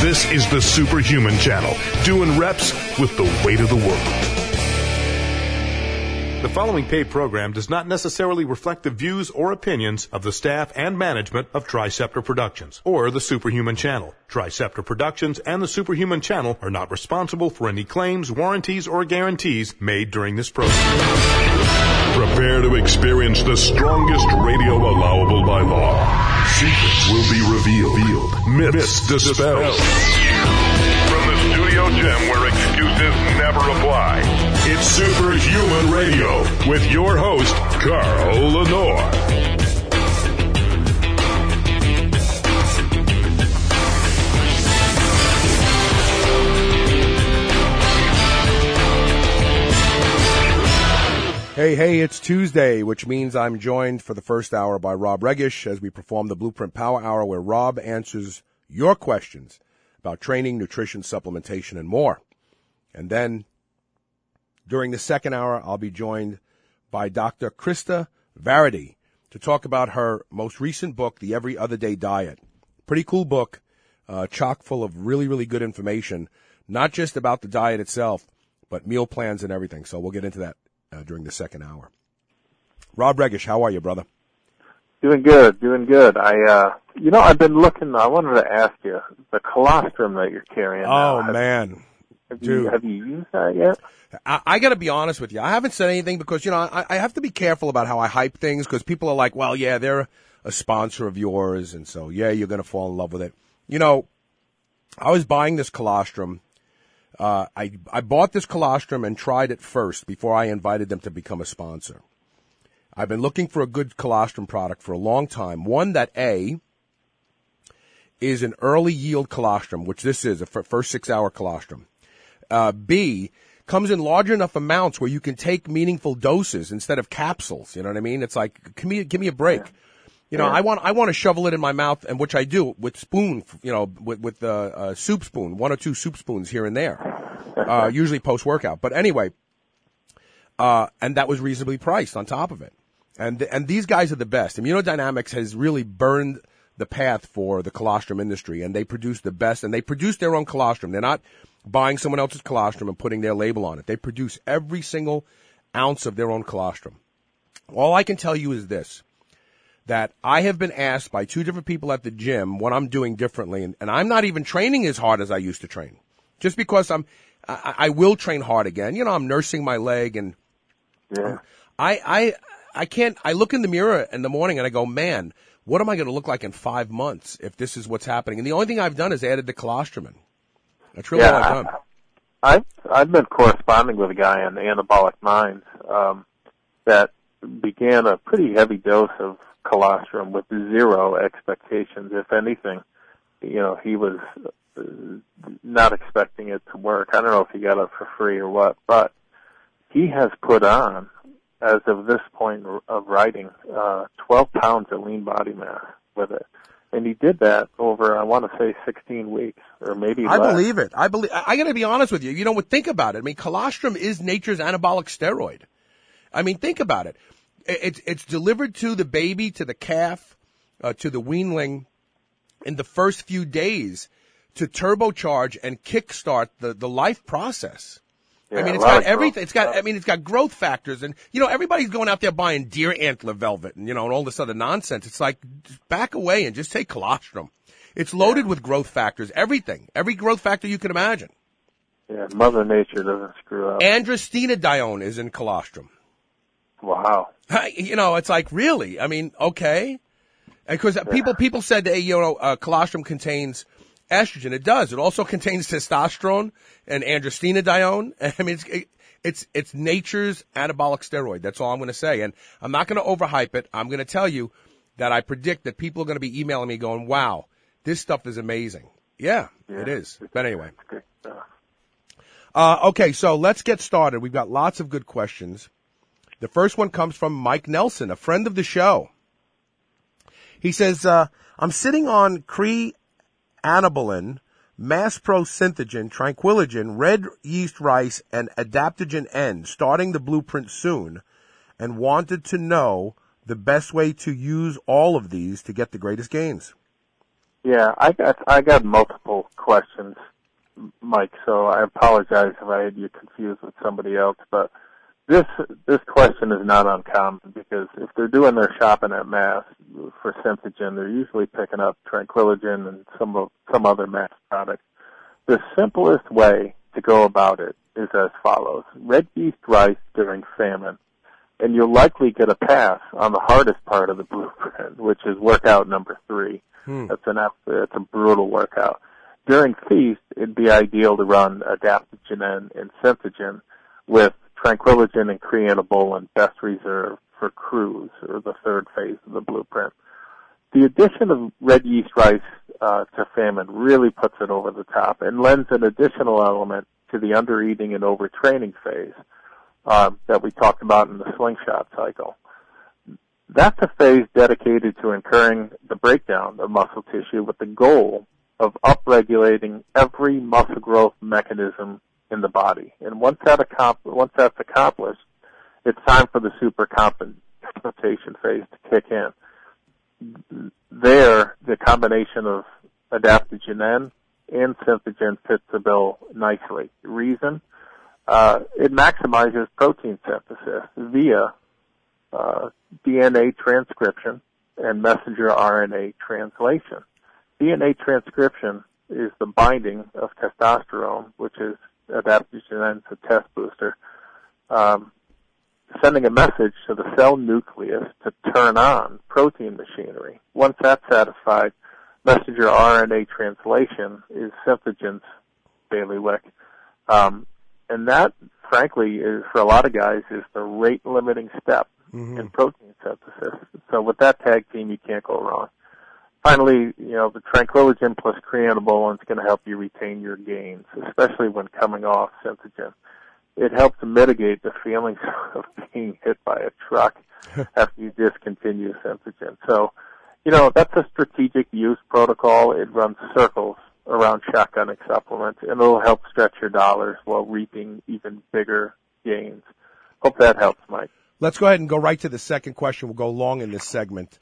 This is the Superhuman Channel, doing reps with the weight of the world. The following paid program does not necessarily reflect the views or opinions of the staff and management of Triceptor Productions or the Superhuman Channel. Triceptor Productions and the Superhuman Channel are not responsible for any claims, warranties, or guarantees made during this program. Prepare to experience the strongest radio allowable by law. Secrets will be revealed. Myths dispelled. From the studio gym where excuses never apply, it's Superhuman Radio with your host, Carl Lenore. Hey, it's Tuesday, which means I'm joined for the first hour by Rob Regish as we perform the Blueprint Power Hour, where Rob answers your questions about training, nutrition, supplementation, and more. And then during the second hour, I'll be joined by Dr. Krista Varady to talk about her most recent book, The Every Other Day Diet. Pretty cool book, chock full of really, really good information, not just about the diet itself, but meal plans and everything. So we'll get into that during the second hour. Rob Regish, how are you, brother? Doing good. I've been looking, I wanted to ask you, the colostrum that you're carrying now. Man. Have you used that yet? I got to be honest with you. I haven't said anything because, I have to be careful about how I hype things because people are like, well, yeah, they're a sponsor of yours, and so, yeah, you're going to fall in love with it. I was buying this colostrum. I bought this colostrum and tried it first before I invited them to become a sponsor. I've been looking for a good colostrum product for a long time. One that, A, is an early yield colostrum, which this is, a first 6 hour colostrum. B, comes in large enough amounts where you can take meaningful doses instead of capsules. You know what I mean? It's like, give me a break. Yeah. I want to shovel it in my mouth, and which I do with spoon, with soup spoon, 1 or 2 soup spoons here and there, usually post workout. But anyway, and that was reasonably priced on top of it. And these guys are the best. Immunodynamics has really burned the path for the colostrum industry, and they produce the best, and they produce their own colostrum. They're not buying someone else's colostrum and putting their label on it. They produce every single ounce of their own colostrum. All I can tell you is this, that I have been asked by 2 different people at the gym what I'm doing differently, and I'm not even training as hard as I used to train. Just because I will train hard again. I'm nursing my leg, and I can't, I look in the mirror in the morning and I go, man, what am I going to look like in 5 months if this is what's happening? And the only thing I've done is added the colostrum in. That's really all I've done. I've been corresponding with a guy on Anabolic Minds that began a pretty heavy dose of colostrum with 0 expectations, if anything. He was not expecting it to work. I don't know if he got it for free or what, but he has put on, as of this point of writing, 12 pounds of lean body mass with it. And he did that over, I want to say, 16 weeks, or maybe less. I believe it. I got to be honest with you. Think about it. Colostrum is nature's anabolic steroid. Think about it. It's delivered to the baby, to the calf, to the weanling in the first few days to turbocharge and kickstart the life process. Yeah, it's got everything. It's got growth factors, and everybody's going out there buying deer antler velvet and and all this other nonsense. It's like, just back away and just take colostrum. It's loaded with growth factors, everything, every growth factor you can imagine. Yeah, Mother Nature doesn't screw up. Androstenedione is in colostrum. Wow. It's like, really? Okay. Because people said, hey, colostrum contains estrogen. It does. It also contains testosterone and androstenedione. It's nature's anabolic steroid. That's all I'm going to say. And I'm not going to overhype it. I'm going to tell you that I predict that people are going to be emailing me going, wow, this stuff is amazing. Yeah, it is. But anyway. Okay, so let's get started. We've got lots of good questions. The first one comes from Mike Nelson, a friend of the show. He says, I'm sitting on anabolin, Maspro Synthogen, Tranquillogen, red yeast rice, and Adaptogen N, starting the blueprint soon, and wanted to know the best way to use all of these to get the greatest gains. Yeah, I got multiple questions, Mike, so I apologize if I had you confused with somebody else, but this question is not uncommon because if they're doing their shopping at mass for Symphogen, they're usually picking up Tranquilligen and some other mass product. The simplest way to go about it is as follows. Red yeast rice during famine, and you'll likely get a pass on the hardest part of the blueprint, which is workout number 3. That's a brutal workout. During feast, it'd be ideal to run adaptogen and Symphogen with Tranquilligen and Creanabol Best Reserve for cruise, or the third phase of the blueprint. The addition of red yeast rice to famine really puts it over the top and lends an additional element to the undereating and overtraining phase that we talked about in the slingshot cycle. That's a phase dedicated to incurring the breakdown of muscle tissue with the goal of upregulating every muscle growth mechanism in the body. And once that's accomplished, it's time for the supercompensation phase to kick in. There, the combination of adaptogen and Symphogen fits the bill nicely. Reason? It maximizes protein synthesis via DNA transcription and messenger RNA translation. DNA transcription is the binding of testosterone, which is adaptogen, a test booster, sending a message to the cell nucleus to turn on protein machinery. Once that's satisfied, messenger RNA translation is Symphogen's bailiwick. And that, frankly, is, for a lot of guys, is the rate-limiting step in protein synthesis. So with that tag team, you can't go wrong. Finally, the Tranquilligen plus Creanabol is going to help you retain your gains, especially when coming off Symphogen. It helps mitigate the feelings of being hit by a truck after you discontinue Symphogen. So, that's a strategic use protocol. It runs circles around shotgunning supplements, and it'll help stretch your dollars while reaping even bigger gains. Hope that helps, Mike. Let's go ahead and go right to the second question. We'll go long in this segment.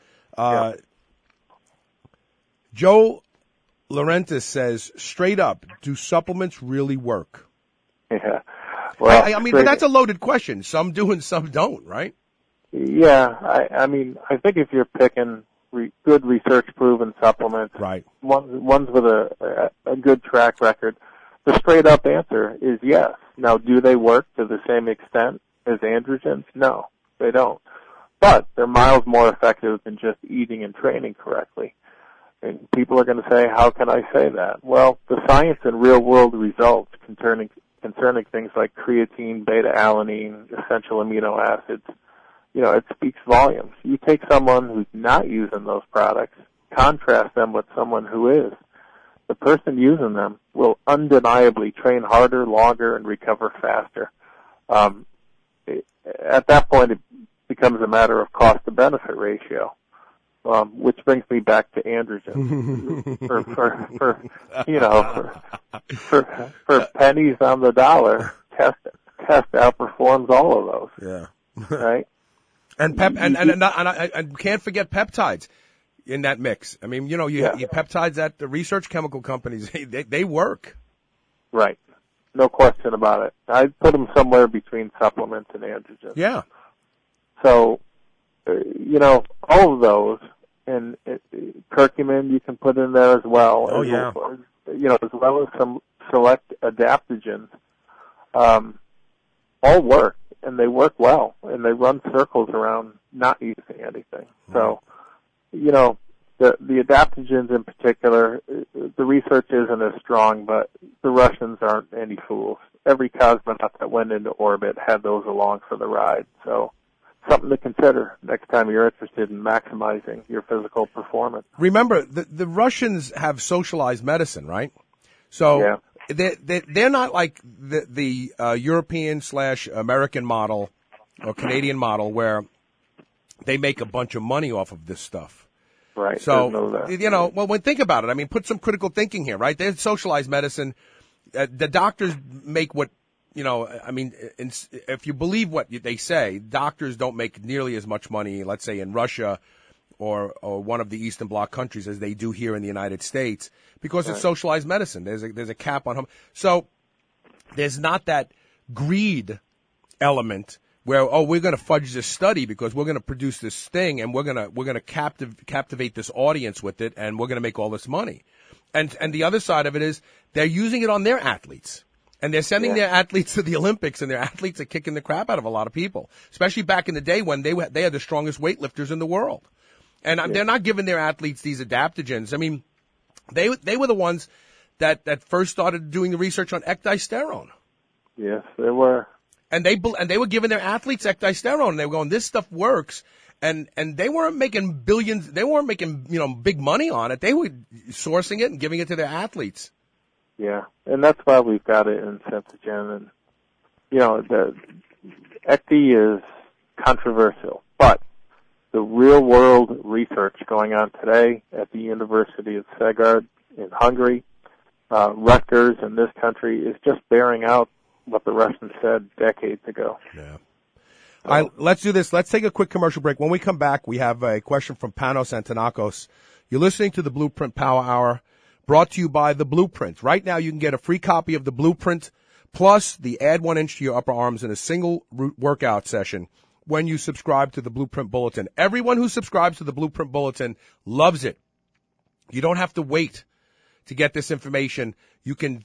Joe Laurentis says, straight up, do supplements really work? Yeah. Well, I mean, but that's a loaded question. Some do and some don't, right? Yeah. I mean, I think if you're picking good research-proven supplements, right, ones with a good track record, the straight-up answer is yes. Now, do they work to the same extent as androgens? No, they don't. But they're miles more effective than just eating and training correctly. And people are going to say, how can I say that? Well, the science and real-world results concerning things like creatine, beta-alanine, essential amino acids, it speaks volumes. You take someone who's not using those products, contrast them with someone who is. The person using them will undeniably train harder, longer, and recover faster. At that point, it becomes a matter of cost-to-benefit ratio. Which brings me back to androgen. for pennies on the dollar, test outperforms all of those. Yeah. Right. And I can't forget peptides in that mix. I mean, you peptides at the research chemical companies, they work. Right. No question about it. I'd put them somewhere between supplements and androgens. Yeah. So, all of those, and curcumin you can put in there as well. Oh, yeah. As well as some select adaptogens, all work, and they work well, and they run circles around not using anything. So, the adaptogens in particular, the research isn't as strong, but the Russians aren't any fools. Every cosmonaut that went into orbit had those along for the ride. So, something to consider next time you're interested in maximizing your physical performance. Remember, the Russians have socialized medicine, right? So they're not like the European/American model or Canadian model where they make a bunch of money off of this stuff. Right. So, well, think about it. I mean, put some critical thinking here, right? There's socialized medicine. The doctors make what, if you believe what they say, doctors don't make nearly as much money, let's say in Russia or one of the Eastern Bloc countries as they do here in the United States, because it's socialized medicine. There's a cap on so there's not that greed element where we're going to fudge this study because we're going to produce this thing and we're going to captivate this audience with it and we're going to make all this money. And the other side of it is they're using it on their athletes. And they're sending their athletes to the Olympics, and their athletes are kicking the crap out of a lot of people, especially back in the day when they had the strongest weightlifters in the world. And they're not giving their athletes these adaptogens. I mean, they were the ones that first started doing the research on ecdysterone. Yes, they were. And they were giving their athletes ecdysterone, and they were going, this stuff works. And they weren't making billions. They weren't making, big money on it. They were sourcing it and giving it to their athletes. Yeah, and that's why we've got it in Septogen. And, the ECDI is controversial, but the real-world research going on today at the University of Szeged in Hungary, Rutgers in this country, is just bearing out what the Russians said decades ago. Yeah. All right, let's do this. Let's take a quick commercial break. When we come back, we have a question from Panos Antonakos. You're listening to the Blueprint Power Hour, brought to you by The Blueprint. Right now, you can get a free copy of The Blueprint, plus the Add 1 Inch to Your Upper Arms in a single workout session when you subscribe to the Blueprint Bulletin. Everyone who subscribes to the Blueprint Bulletin loves it. You don't have to wait to get this information. You can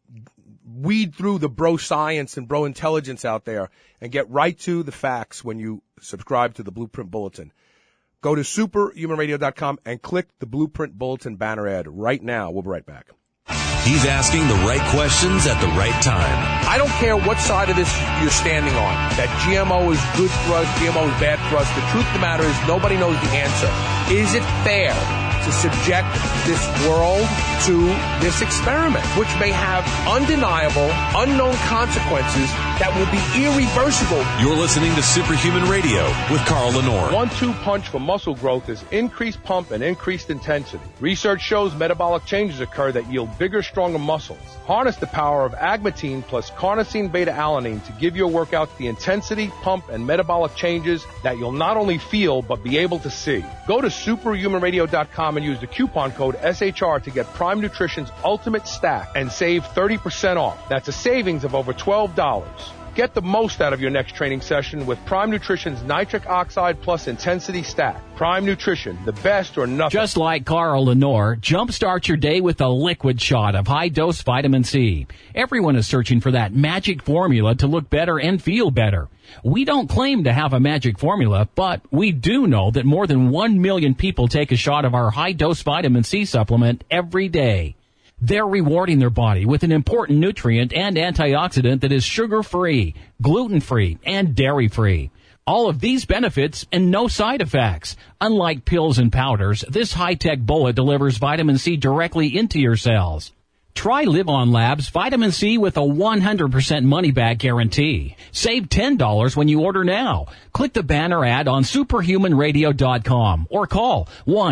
weed through the bro science and bro intelligence out there and get right to the facts when you subscribe to the Blueprint Bulletin. Go to superhumanradio.com and click the Blueprint Bulletin banner ad right now. We'll be right back. He's asking the right questions at the right time. I don't care what side of this you're standing on, that GMO is good for us, GMO is bad for us. The truth of the matter is nobody knows the answer. Is it fair to subject this world to this experiment, which may have undeniable, unknown consequences that will be irreversible? You're listening to Superhuman Radio with Carl Lenore. 1-2 punch for muscle growth is increased pump and increased intensity. Research shows metabolic changes occur that yield bigger, stronger muscles. Harness the power of agmatine plus carnosine beta-alanine to give your workouts the intensity, pump, and metabolic changes that you'll not only feel, but be able to see. Go to superhumanradio.com and use the coupon code SHR to get Prime Nutrition's Ultimate Stack and save 30% off. That's a savings of over $12. Get the most out of your next training session with Prime Nutrition's Nitric Oxide Plus Intensity Stack. Prime Nutrition, the best or nothing. Just like Carl Lenore, jumpstart your day with a liquid shot of high-dose vitamin C. Everyone is searching for that magic formula to look better and feel better. We don't claim to have a magic formula, but we do know that more than 1 million people take a shot of our high-dose vitamin C supplement every day. They're rewarding their body with an important nutrient and antioxidant that is sugar-free, gluten-free, and dairy-free. All of these benefits and no side effects. Unlike pills and powders, this high-tech bullet delivers vitamin C directly into your cells. Try Live On Labs Vitamin C with a 100% money-back guarantee. Save $10 when you order now. Click the banner ad on superhumanradio.com or call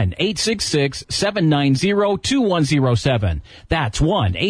1-866-790-2107. That's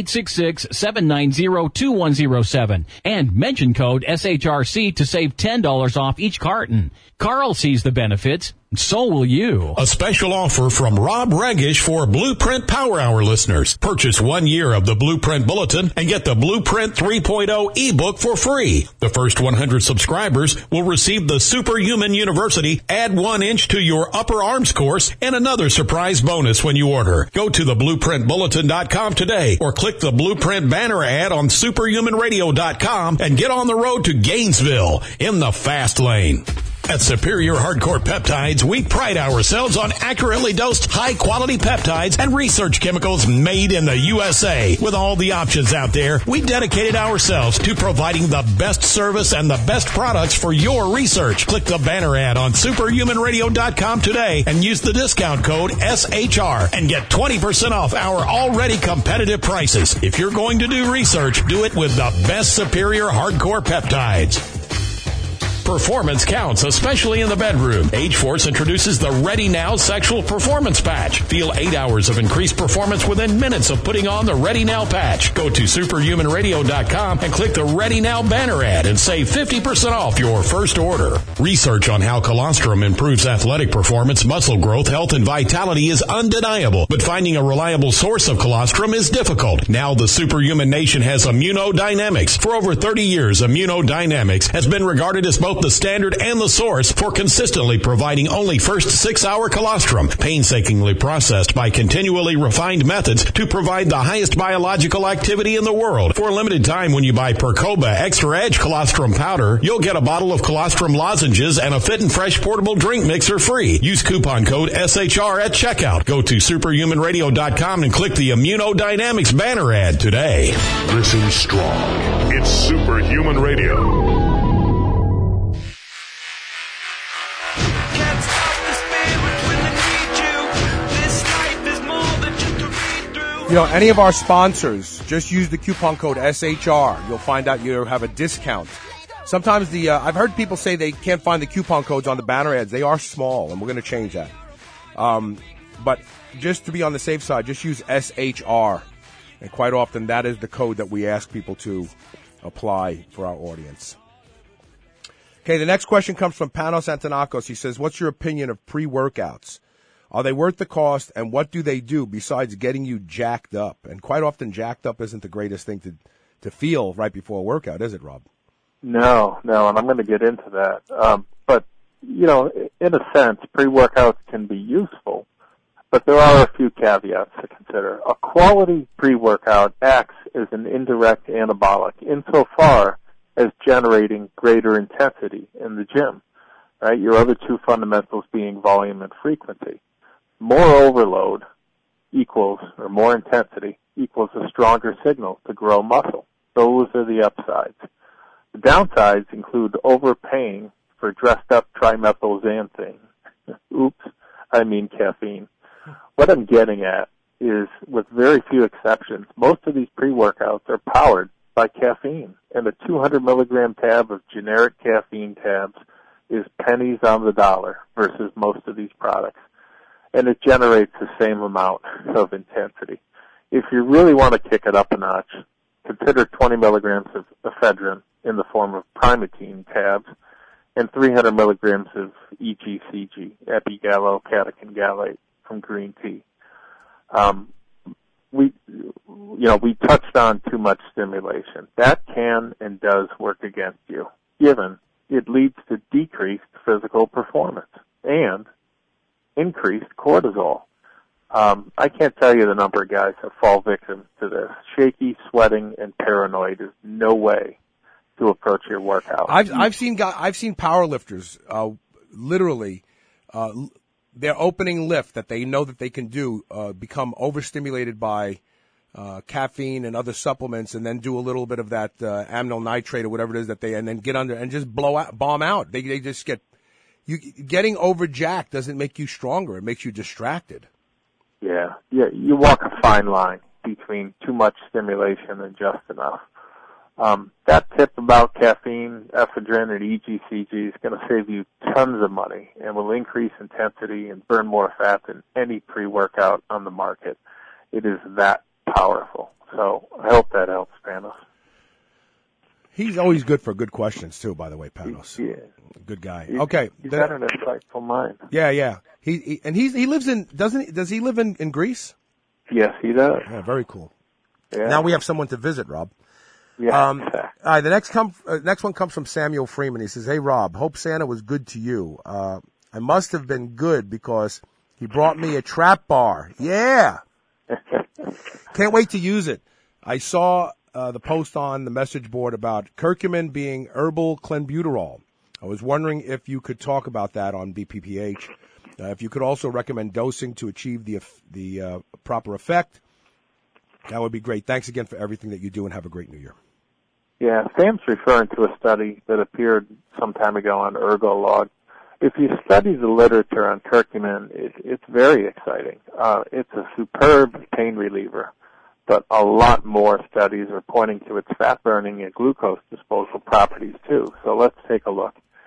1-866-790-2107. And mention code SHRC to save $10 off each carton. Carl sees the benefits. So will you. A special offer from Rob Regish for Blueprint Power Hour listeners. Purchase 1 year of the Blueprint Bulletin and get the Blueprint 3.0 ebook for free. The first 100 subscribers will receive the Superhuman University Add 1 Inch to Your Upper Arms course and another surprise bonus when you order. Go to theblueprintbulletin.com today or click the Blueprint banner ad on superhumanradio.com and get on the road to Gainesville in the fast lane. At Superior Hardcore Peptides, we pride ourselves on accurately dosed, high-quality peptides and research chemicals made in the USA. With all the options out there, we dedicated ourselves to providing the best service and the best products for your research. Click the banner ad on superhumanradio.com today and use the discount code SHR and get 20% off our already competitive prices. If you're going to do research, do it with the best Superior Hardcore Peptides. performance counts, especially in the bedroom. Age-Force introduces the Ready Now Sexual Performance Patch. Feel 8 hours of increased performance within minutes of putting on the Ready Now patch. Go to superhumanradio.com and click the Ready Now banner ad and save 50% off your first order. Research on how colostrum improves athletic performance, muscle growth, health, and vitality is undeniable, but finding a reliable source of colostrum is difficult. Now the Superhuman Nation has Immunodynamics. For over 30 years, Immunodynamics has been regarded as both the standard and the source for consistently providing only first 6-hour colostrum, painstakingly processed by continually refined methods to provide the highest biological activity in the world. For a limited time, when you buy Percoba Extra Edge Colostrum Powder, you'll get a bottle of colostrum lozenges and a Fit and Fresh portable drink mixer free. Use coupon code SHR at checkout. Go to superhumanradio.com and click the Immunodynamics banner ad today. Listen strong. It's Superhuman Radio. You know, any of our sponsors, just use the coupon code SHR. You'll find out you have a discount. Sometimes I've heard people say they can't find the coupon codes on the banner ads. They are small, and we're going to change that. But just to be on the safe side, just use SHR. And quite often, that is the code that we ask people to apply for our audience. Okay, the next question comes from Panos Antonakos. He says, what's your opinion of pre-workouts? Are they worth the cost, and what do they do besides getting you jacked up? And quite often, jacked up isn't the greatest thing to feel right before a workout, is it, Rob? No, and I'm going to get into that. But, you know, in a sense, pre-workouts can be useful, but there are a few caveats to consider. A quality pre-workout acts as an indirect anabolic insofar as generating greater intensity in the gym, right? Your other two fundamentals being volume and frequency. More overload equals, or more intensity equals a stronger signal to grow muscle. Those are the upsides. The downsides include overpaying for dressed up trimethylxanthine. Oops, I mean caffeine. What I'm getting at is, with very few exceptions, most of these pre-workouts are powered by caffeine, and a 200 milligram tab of generic caffeine tabs is pennies on the dollar versus most of these products. And it generates the same amount of intensity. If you really want to kick it up a notch, consider 20 milligrams of ephedrine in the form of Primatene tabs and 300 milligrams of EGCG, epigallocatechin gallate, from green tea. We touched on too much stimulation. That can and does work against you, given it leads to decreased physical performance and increased cortisol. I can't tell you the number of guys that fall victim to this. Shaky, sweating, and paranoid is no way to approach your workout. I've seen powerlifters literally their opening lift that they know that they can do become overstimulated by caffeine and other supplements, and then do a little bit of that amyl nitrate or whatever it is and then get under and just bomb out. They just getting overjacked doesn't make you stronger. It makes you distracted. Yeah. You walk a fine line between too much stimulation and just enough. That tip about caffeine, ephedrine, and EGCG is going to save you tons of money and will increase intensity and burn more fat than any pre-workout on the market. It is that powerful. So I hope that helps, Panos. He's always good for good questions too, by the way, Panos. Yeah. Good guy. Okay. He's got an insightful mind. Yeah. He lives in, does he live in Greece? Yes, he does. Yeah, very cool. Yeah. Now we have someone to visit, Rob. Yeah. All right, the next one comes from Samuel Freeman. He says, "Hey, Rob, hope Santa was good to you. I must have been good because he brought me a trap bar. Yeah. Can't wait to use it. I saw the post on the message board about curcumin being herbal clenbuterol. I was wondering if you could talk about that on BPPH. If you could also recommend dosing to achieve the proper effect, that would be great. Thanks again for everything that you do, and have a great New Year." Yeah, Sam's referring to a study that appeared some time ago on Ergolog. If you study the literature on curcumin, it's very exciting. It's a superb pain reliever, but a lot more studies are pointing to its fat-burning and glucose disposal properties, too. So let's take a look.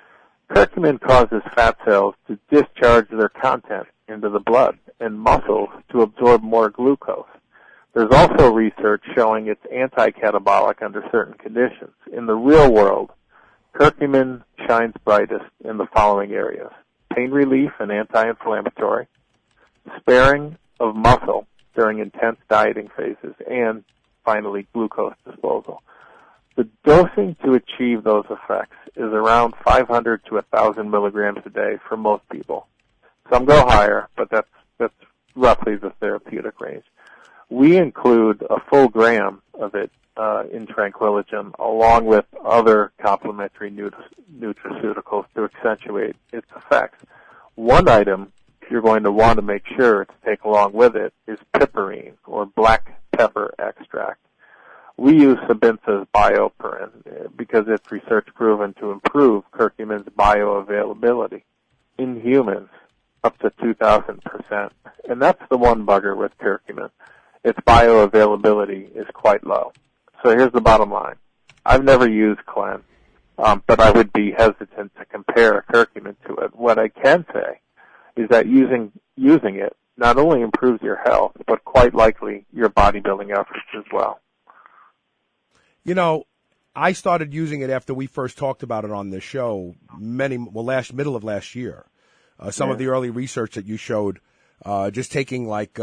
Curcumin causes fat cells to discharge their content into the blood and muscles to absorb more glucose. There's also research showing it's anti-catabolic under certain conditions. In the real world, curcumin shines brightest in the following areas: pain relief and anti-inflammatory, sparing of muscle during intense dieting phases, and finally, glucose disposal. The dosing to achieve those effects is around 500 to 1,000 milligrams a day for most people. Some go higher, but that's roughly the therapeutic range. We include a full gram of it in Tranquiligen, along with other complementary nutraceuticals to accentuate its effects. One item you're going to want to make sure to take along with it is piperine, or black pepper extract. We use Sabinsa's BioPerin because it's research proven to improve curcumin's bioavailability in humans up to 2,000%. And that's the one bugger with curcumin. Its bioavailability is quite low. So here's the bottom line. I've never used Clen, but I would be hesitant to compare curcumin to it. What I can say is that using it not only improves your health, but quite likely your bodybuilding efforts as well. You know, I started using it after we first talked about it on this show middle of last year. Some of the early research that you showed, just taking like,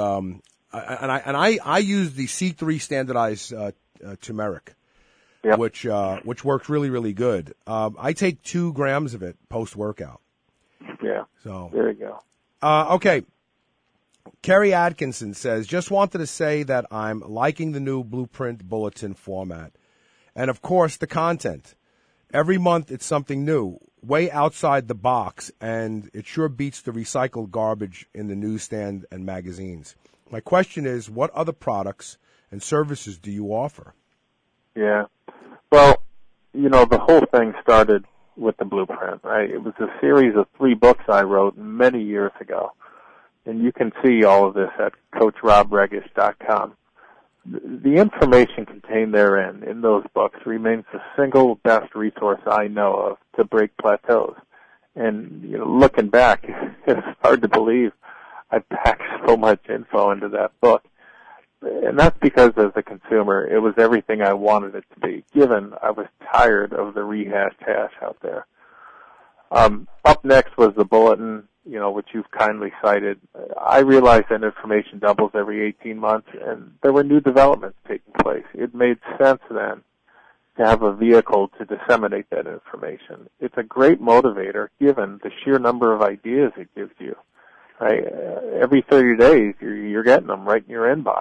I use the C3 standardized turmeric, which works really, really good. I take 2 grams of it post workout. Yeah. So there you go. Okay. Kerry Atkinson says, just wanted to say that I'm liking the new Blueprint Bulletin format. And, of course, the content. Every month it's something new, way outside the box, and it sure beats the recycled garbage in the newsstand and magazines. My question is, what other products and services do you offer? Yeah. Well, you know, the whole thing started with the Blueprint, right? It was a series of 3 books I wrote many years ago. And you can see all of this at CoachRobRegish.com. The information contained therein in those books remains the single best resource I know of to break plateaus. And, you know, looking back, it's hard to believe I packed so much info into that book. And that's because as a consumer, it was everything I wanted it to be, given I was tired of the rehashed hash out there. Up next was the bulletin, you know, which you've kindly cited. I realized that information doubles every 18 months, and there were new developments taking place. It made sense then to have a vehicle to disseminate that information. It's a great motivator given the sheer number of ideas it gives you. Right? Every 30 days, you're getting them right in your inbox.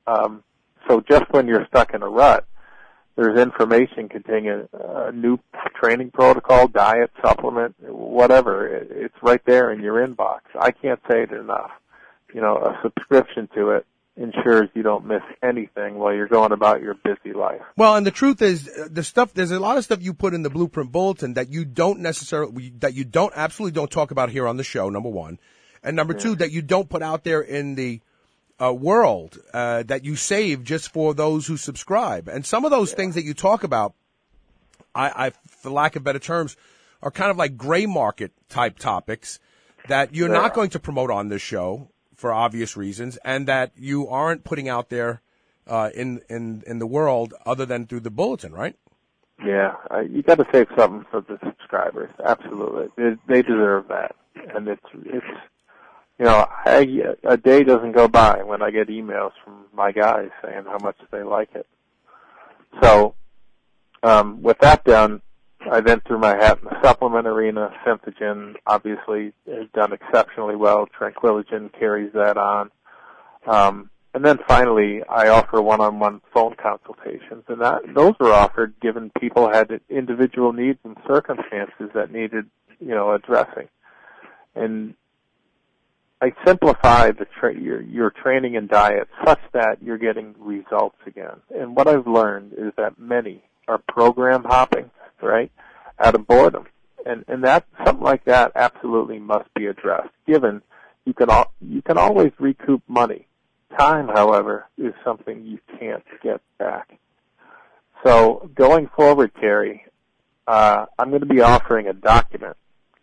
So just when you're stuck in a rut, there's information containing a new training protocol, diet, supplement, whatever. It's right there in your inbox. I can't say it enough. You know, a subscription to it ensures you don't miss anything while you're going about your busy life. Well, and the truth is, there's a lot of stuff you put in the Blueprint Bulletin that you absolutely don't talk about here on the show, number one. And number two, that you don't put out there in the world, that you save just for those who subscribe. And some of those things that you talk about, I, for lack of better terms, are kind of like gray market type topics that you're not going to promote on this show for obvious reasons, and that you aren't putting out there in the world other than through the bulletin, right? Yeah, you got to save something for the subscribers. Absolutely, they deserve that, and it's. You know, a day doesn't go by when I get emails from my guys saying how much they like it. So, with that done, I then threw my hat in the supplement arena. Synthogen obviously has done exceptionally well. Tranquiligen carries that on. And then finally, I offer one-on-one phone consultations, and those were offered given people had individual needs and circumstances that needed, you know, addressing. And I simplify your training and diet such that you're getting results again. And what I've learned is that many are program hopping, right, out of boredom. And that something like that absolutely must be addressed, given you can always recoup money. Time, however, is something you can't get back. So going forward, Kerry, I'm going to be offering a document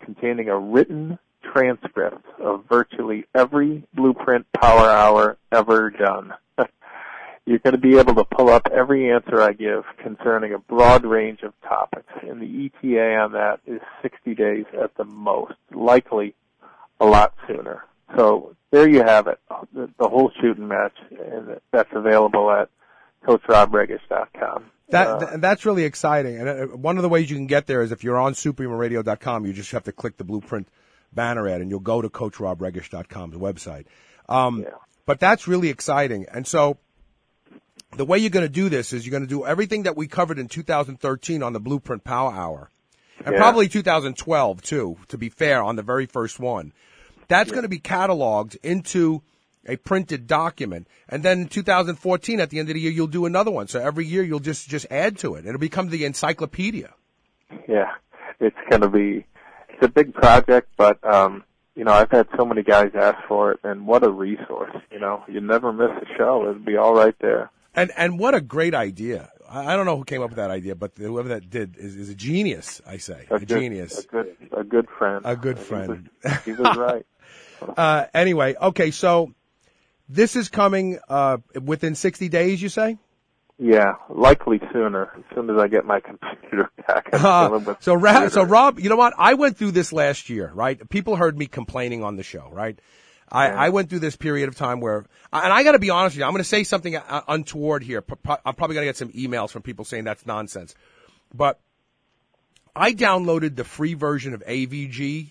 containing a written transcript of virtually every Blueprint Power Hour ever done. You're going to be able to pull up every answer I give concerning a broad range of topics, and the ETA on that is 60 days at the most, likely a lot sooner. So there you have it, the whole shooting match, and that's available at CoachRobRegish.com. That's really exciting. And one of the ways you can get there is if you're on SuperhumanRadio.com, you just have to click the Blueprint banner ad, and you'll go to CoachRobRegish.com's website. But that's really exciting. And so the way you're going to do this is you're going to do everything that we covered in 2013 on the Blueprint Power Hour, and probably 2012 too, to be fair, on the very first one. That's going to be cataloged into a printed document, and then in 2014, at the end of the year, you'll do another one. So every year you'll just add to it. It'll become the encyclopedia. Yeah, it's a big project, but I've had so many guys ask for it, and what a resource. You never miss a show. It'll be all right there. And what a great idea. I don't know who came up with that idea, but whoever that did is a genius, I say. A genius. A good friend. A good friend. He was right. Anyway, okay, so this is coming within 60 days, you say? Yeah, likely sooner, as soon as I get my computer back. So Rob, you know what? I went through this last year, right? People heard me complaining on the show, right? I went through this period of time where, and I got to be honest with you, I'm going to say something untoward here. I'm probably going to get some emails from people saying that's nonsense. But I downloaded the free version of AVG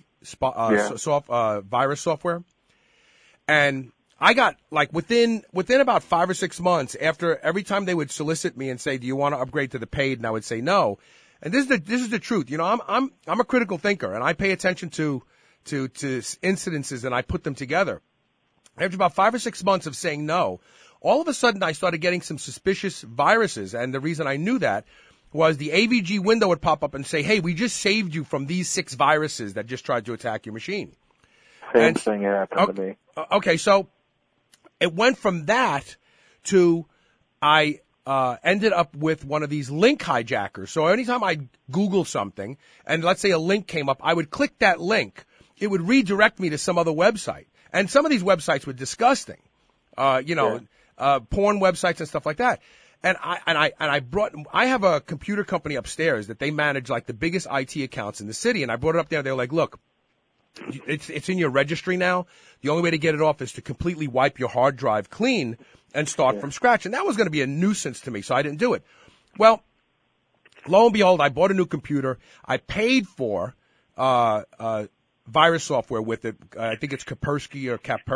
virus software, and I got, like, within about 5 or 6 months, after every time they would solicit me and say, do you want to upgrade to the paid? And I would say no. And this is the truth. I'm a critical thinker, and I pay attention to incidences, and I put them together. After about 5 or 6 months of saying no, all of a sudden I started getting some suspicious viruses, and the reason I knew that was the AVG window would pop up and say, hey, we just saved you from these 6 viruses that just tried to attack your machine. Same thing happened to me. Okay, so it went from that to I ended up with one of these link hijackers. So anytime I Google something, and let's say a link came up, I would click that link. It would redirect me to some other website. And some of these websites were disgusting. Porn websites and stuff like that. And I have a computer company upstairs that they manage, like, the biggest IT accounts in the city. And I brought it up there. They were like, look, it's in your registry now. The only way to get it off is to completely wipe your hard drive clean and start from scratch. And that was going to be a nuisance to me, so I didn't do it. Well, lo and behold, I bought a new computer. I paid for virus software with it. I think it's Kaspersky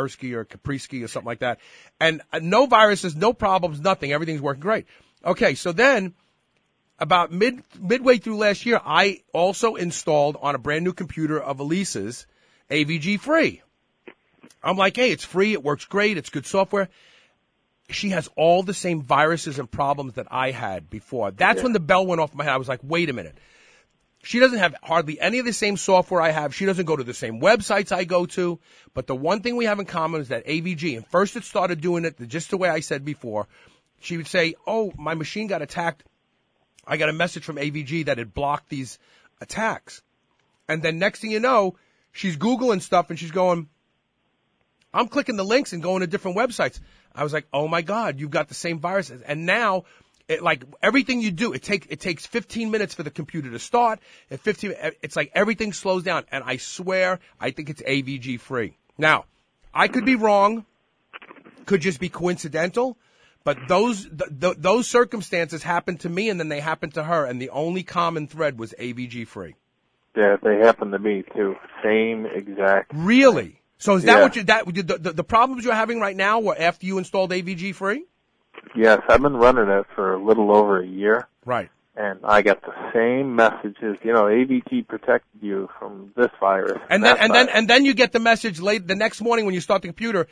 or something like that. And no viruses, no problems, nothing. Everything's working great. Okay, so then about midway through last year, I also installed on a brand new computer of Elise's AVG free. I'm like, hey, it's free. It works great. It's good software. She has all the same viruses and problems that I had before. That's when the bell went off in my head. I was like, wait a minute. She doesn't have hardly any of the same software I have. She doesn't go to the same websites I go to. But the one thing we have in common is that AVG, and first it started doing it just the way I said before. She would say, oh, my machine got attacked. I got a message from AVG that it blocked these attacks. And then next thing you know, she's Googling stuff and she's going, I'm clicking the links and going to different websites. I was like, oh my God, you've got the same viruses. And now, like everything you do, it takes 15 minutes for the computer to start. It's like everything slows down. And I swear, I think it's AVG free. Now, I could be wrong. Could just be coincidental. But those circumstances happened to me, and then they happened to her, and the only common thread was AVG free. Yeah, they happened to me too. Same exact. Really? So is that what the problems you're having right now were after you installed AVG free? Yes, I've been running it for a little over a year. Right. And I got the same messages. AVG protected you from this virus. And then you get the message the next morning when you start the computer.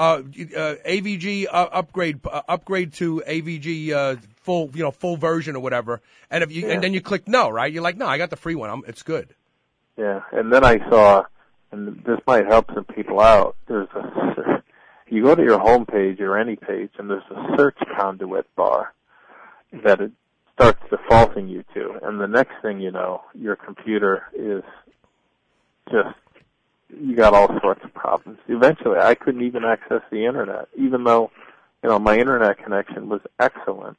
AVG upgrade to AVG full version or whatever. And and then you click no, right? You're like, no, I got the free one. It's good. Yeah, and then I saw, and this might help some people out. You go to your home page or any page, and there's a search conduit bar that it starts defaulting you to, and the next thing you know, your computer is you got all sorts of problems. Eventually, I couldn't even access the internet, even though, my internet connection was excellent.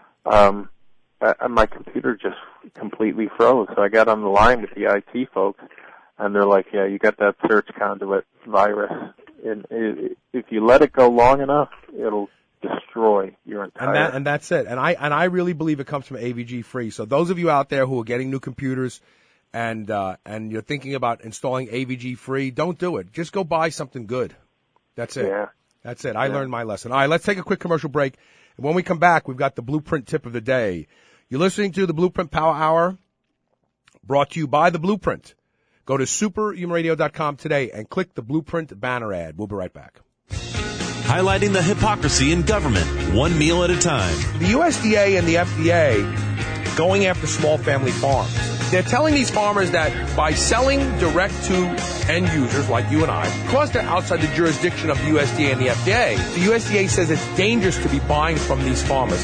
My computer just completely froze. So I got on the line with the IT folks, and they're like, "Yeah, you got that search conduit virus, and if you let it go long enough, it'll destroy your entire." And that's it. And I really believe it comes from AVG free. So those of you out there who are getting new computers, and you're thinking about installing AVG free, don't do it. Just go buy something good. That's it. Yeah. That's it. I learned my lesson. All right, let's take a quick commercial break. And when we come back, we've got the Blueprint tip of the day. You're listening to the Blueprint Power Hour, brought to you by The Blueprint. Go to superhumanradio.com today and click the Blueprint banner ad. We'll be right back. Highlighting the hypocrisy in government, one meal at a time. The USDA and the FDA going after small family farms. They're telling these farmers that by selling direct to end users like you and I, because they're outside the jurisdiction of the USDA and the FDA, the USDA says it's dangerous to be buying from these farmers.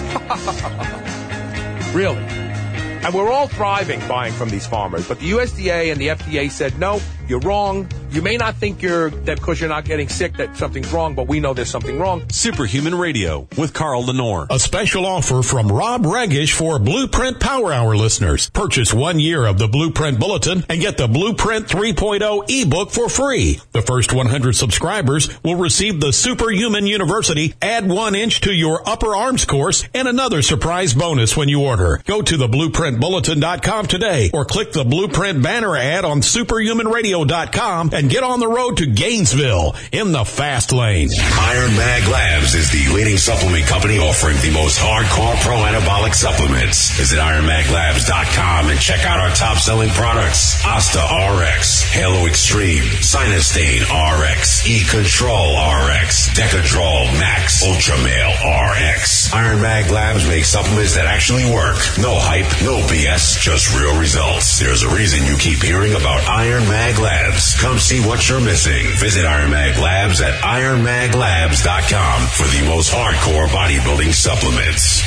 Really? And we're all thriving buying from these farmers. But the USDA and the FDA said, no, you're wrong. You may not think that because you're not getting sick that something's wrong, but we know there's something wrong. Superhuman Radio with Carl Lenore. A special offer from Rob Regish for Blueprint Power Hour listeners. Purchase 1 year of the Blueprint Bulletin and get the Blueprint 3.0 ebook for free. The first 100 subscribers will receive the Superhuman University Add 1 Inch to Your Upper Arms course and another surprise bonus when you order. Go to theblueprintbulletin.com today or click the Blueprint banner ad on superhumanradio.com and get on the road to Gainesville in the fast lane. Iron Mag Labs is the leading supplement company offering the most hardcore pro-anabolic supplements. Visit ironmaglabs.com and check out our top-selling products. Asta RX, Halo Extreme, Sinustane RX, E-Control RX, Decadrol Max, Ultramale RX. Iron Mag Labs makes supplements that actually work. No hype, no BS, just real results. There's a reason you keep hearing about Iron Mag Labs. Come see what you're missing. Visit Iron Mag Labs at ironmaglabs.com for the most hardcore bodybuilding supplements.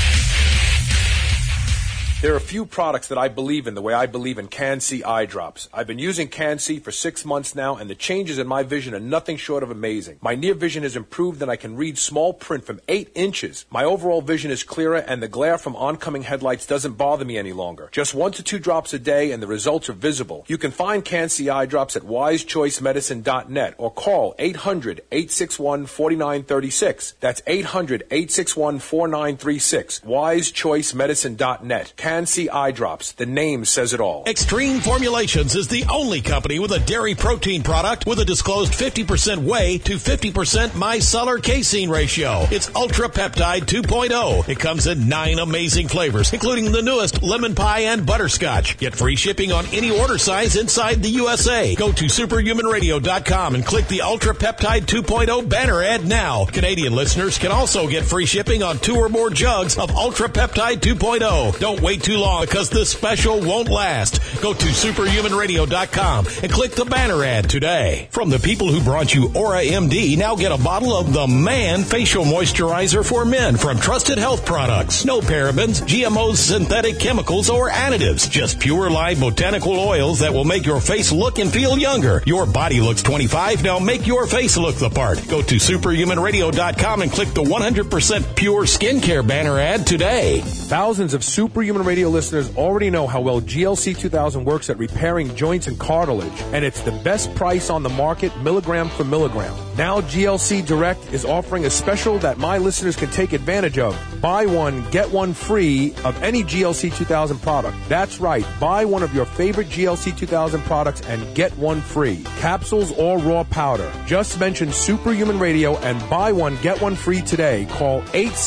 There are a few products that I believe in the way I believe in Can-C eye drops. I've been using Can-C for 6 months now, and the changes in my vision are nothing short of amazing. My near vision has improved, and I can read small print from 8 inches. My overall vision is clearer, and the glare from oncoming headlights doesn't bother me any longer. Just 1 to 2 drops a day, and the results are visible. You can find Can-C eye drops at wisechoicemedicine.net or call 800-861-4936. That's 800-861-4936. wisechoicemedicine.net. Can-C eye drops. The name says it all. Extreme Formulations is the only company with a dairy protein product with a disclosed 50% whey to 50% micellar casein ratio. It's Ultra Peptide 2.0. It comes in 9 amazing flavors, including the newest lemon pie and butterscotch. Get free shipping on any order size inside the USA. Go to superhumanradio.com and click the Ultra Peptide 2.0 banner ad now. Canadian listeners can also get free shipping on 2 or more jugs of Ultra Peptide 2.0. Don't wait too long because this special won't last. Go to superhumanradio.com and click the banner ad today. From the people who brought you Aura MD, now get a bottle of the Man Facial Moisturizer for Men from Trusted Health Products. No parabens, GMOs, synthetic chemicals, or additives. Just pure live botanical oils that will make your face look and feel younger. Your body looks 25. Now make your face look the part. Go to superhumanradio.com and click the 100% pure skincare banner ad today. Thousands of Superhuman Radio listeners already know how well GLC 2000 works at repairing joints and cartilage, and it's the best price on the market, milligram for milligram. Now GLC Direct is offering a special that my listeners can take advantage of. Buy one, get one free of any GLC 2000 product. That's right. Buy one of your favorite GLC 2000 products and get one free. Capsules or raw powder. Just mention Superhuman Radio and buy one, get one free today. Call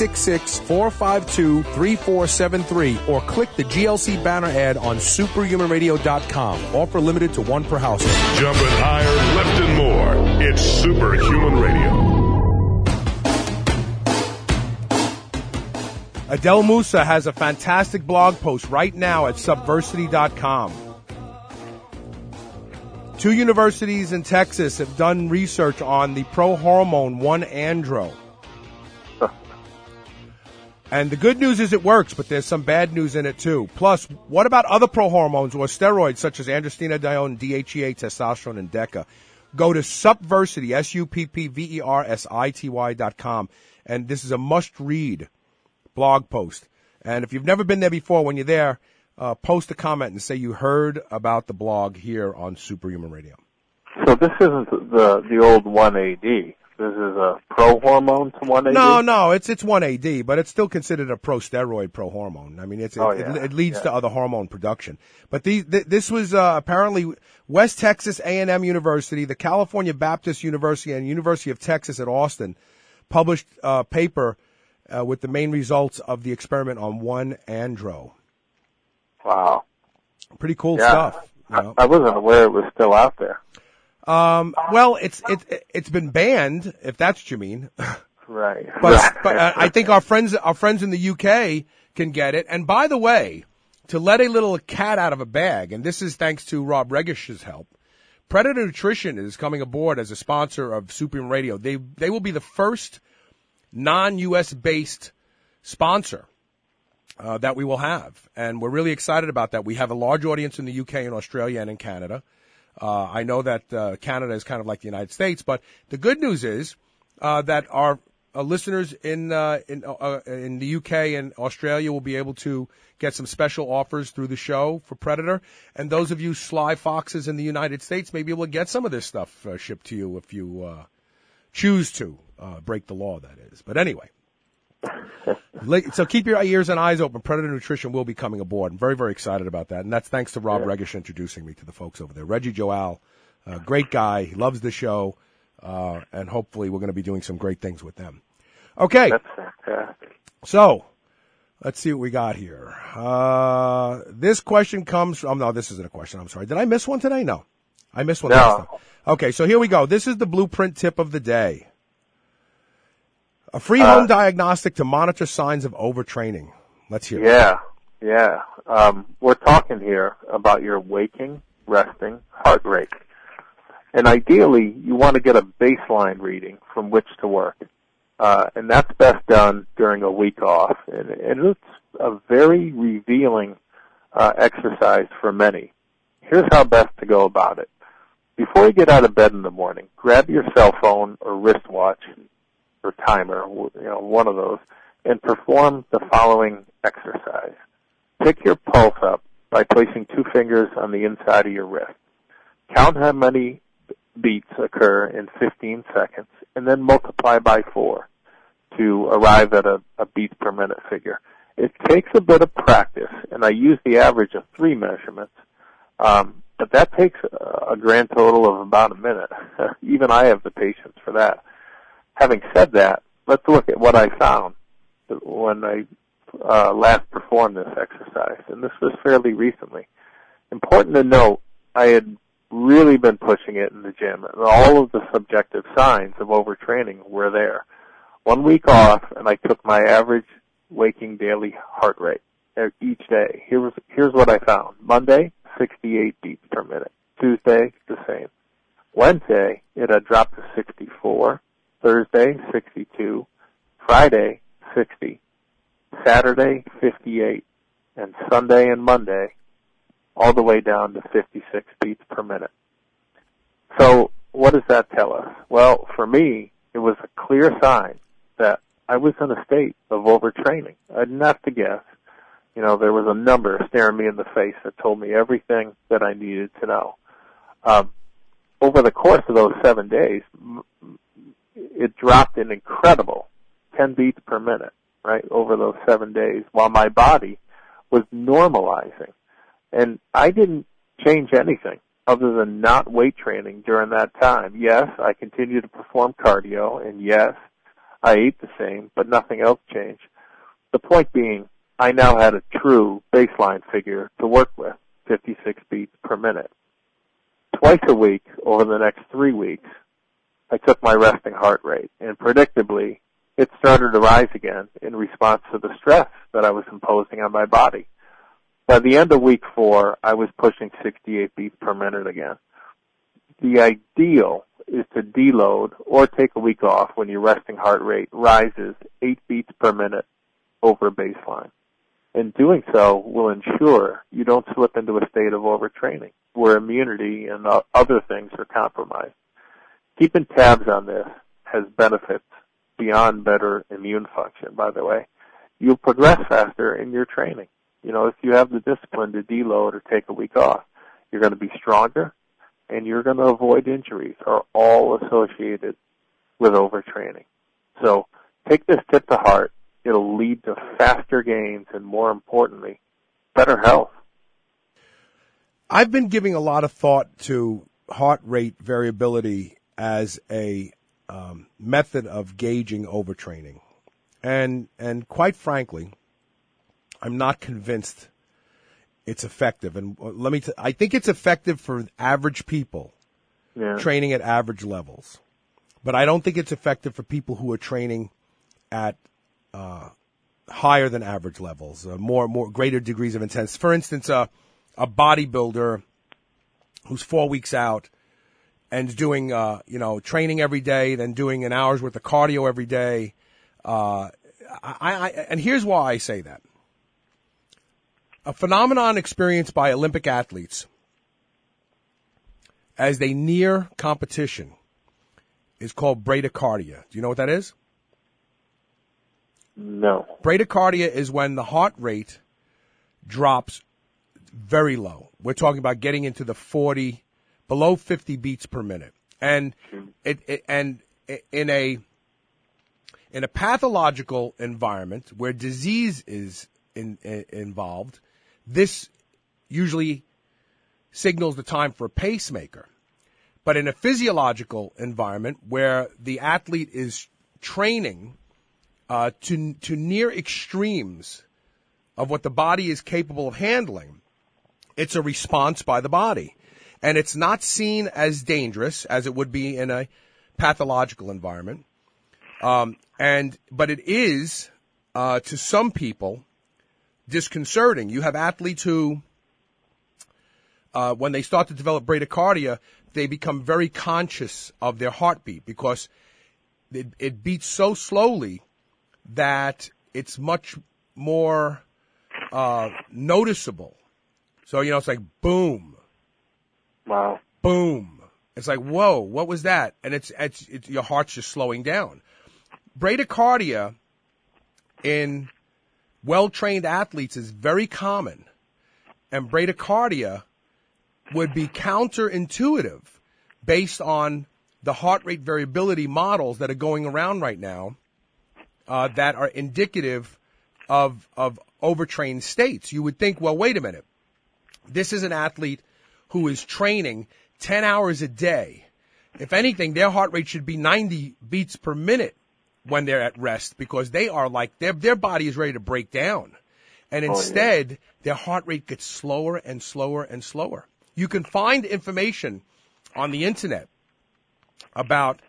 866-452-3473 or click the GLC banner ad on superhumanradio.com. Offer limited to 1 per household. Jumping higher, left and more. It's Superhuman Radio. Adele Musa has a fantastic blog post right now at subversity.com. 2 universities in Texas have done research on the pro-hormone 1-andro. And the good news is it works, but there's some bad news in it too. Plus, what about other pro-hormones or steroids such as androstenedione, DHEA, testosterone, and DECA? Go to Suppversity, SUPPVERSITY.com, and this is a must-read blog post. And if you've never been there before, when you're there, post a comment and say you heard about the blog here on Superhuman Radio. So this isn't the old 1AD. This is a pro-hormone to 1AD? No, it's 1AD, but it's still considered a pro-steroid pro-hormone. I mean, it leads to other hormone production. But this was apparently West Texas A&M University, the California Baptist University, and University of Texas at Austin published a paper with the main results of the experiment on 1-andro. Wow. Pretty cool stuff. You know? I wasn't aware it was still out there. Well, it's been banned, if that's what you mean. Right. But I think our friends in the UK can get it. And by the way, to let a little cat out of a bag, and this is thanks to Rob Regish's help, Predator Nutrition is coming aboard as a sponsor of Superhuman Radio. They will be the first non-US based sponsor that we will have, and we're really excited about that. We have a large audience in the UK and Australia and in Canada. I know that Canada is kind of like the United States, but the good news is that our listeners in the UK and Australia will be able to get some special offers through the show for Predator, and those of you sly foxes in the United States may be able to get some of this stuff shipped to you if you choose to break the law, that is. But anyway. So keep your ears and eyes open. Predator Nutrition will be coming aboard. I'm very, very excited about that. And that's thanks to Rob Regish introducing me to the folks over there. Reggie Joal, great guy. He loves the show. And hopefully we're going to be doing some great things with them. Okay. That's fantastic. So let's see what we got here. This question comes from, no, this isn't a question. I'm sorry. Did I miss one today? No. I missed one. No. Okay. So here we go. This is the blueprint tip of the day. A free home diagnostic to monitor signs of overtraining. Let's hear it. Yeah. We're talking here about your waking, resting heart rate. And ideally, you want to get a baseline reading from which to work. And that's best done during a week off. And it's a very revealing exercise for many. Here's how best to go about it. Before you get out of bed in the morning, grab your cell phone or wristwatch or timer, one of those, and perform the following exercise. Pick your pulse up by placing 2 fingers on the inside of your wrist. Count how many beats occur in 15 seconds, and then multiply by 4 to arrive at a beats per minute figure. It takes a bit of practice, and I use the average of 3 measurements, but that takes a grand total of about a minute. Even I have the patience for that. Having said that, let's look at what I found when I last performed this exercise, and this was fairly recently. Important to note, I had really been pushing it in the gym, and all of the subjective signs of overtraining were there. 1 week off, and I took my average waking daily heart rate each day. Here's what I found. Monday, 68 beats per minute. Tuesday, the same. Wednesday, it had dropped to 64. Thursday, 62. Friday, 60. Saturday, 58. And Sunday and Monday, all the way down to 56 beats per minute. So what does that tell us? Well, for me, it was a clear sign that I was in a state of overtraining. I didn't have to guess. There was a number staring me in the face that told me everything that I needed to know. Over the course of those 7 days, it dropped an incredible 10 beats per minute, right, over those 7 days, while my body was normalizing. And I didn't change anything other than not weight training during that time. Yes, I continued to perform cardio, and yes, I ate the same, but nothing else changed. The point being, I now had a true baseline figure to work with, 56 beats per minute. Twice a week over the next 3 weeks, I took my resting heart rate, and predictably, it started to rise again in response to the stress that I was imposing on my body. By the end of week 4, I was pushing 68 beats per minute again. The ideal is to deload or take a week off when your resting heart rate rises 8 beats per minute over baseline. And doing so will ensure you don't slip into a state of overtraining where immunity and other things are compromised. Keeping tabs on this has benefits beyond better immune function, by the way. You'll progress faster in your training. You know, if you have the discipline to deload or take a week off, you're going to be stronger and you're going to avoid injuries, are all associated with overtraining. So take this tip to heart. It'll lead to faster gains and, more importantly, better health. I've been giving a lot of thought to heart rate variability as a method of gauging overtraining. And quite frankly, I'm not convinced it's effective. And I think it's effective for average people training at average levels. But I don't think it's effective for people who are training at higher than average levels, more greater degrees of intensity. For instance, a bodybuilder who's 4 weeks out and is doing training every day, then doing an hour's worth of cardio every day. And here's why I say that. A phenomenon experienced by Olympic athletes as they near competition is called bradycardia. Do you know what that is? No. Bradycardia is when the heart rate drops very low. We're talking about getting into the below 50 beats per minute. And in a pathological environment where disease is involved, this usually signals the time for a pacemaker. But in a physiological environment where the athlete is training to near extremes of what the body is capable of handling, it's a response by the body. And it's not seen as dangerous as it would be in a pathological environment. But it is, to some people, disconcerting. You have athletes who, when they start to develop bradycardia, they become very conscious of their heartbeat because it beats so slowly that it's much more noticeable. So, it's like boom. Wow. Boom. It's like, whoa, what was that? And it's your heart's just slowing down. Bradycardia in well-trained athletes is very common, and bradycardia would be counterintuitive based on the heart rate variability models that are going around right now that are indicative of overtrained states. You would think, well, wait a minute. This is an athlete who is training 10 hours a day. If anything, their heart rate should be 90 beats per minute when they're at rest because they are like, their body is ready to break down. And instead, their heart rate gets slower and slower and slower. You can find information on the internet about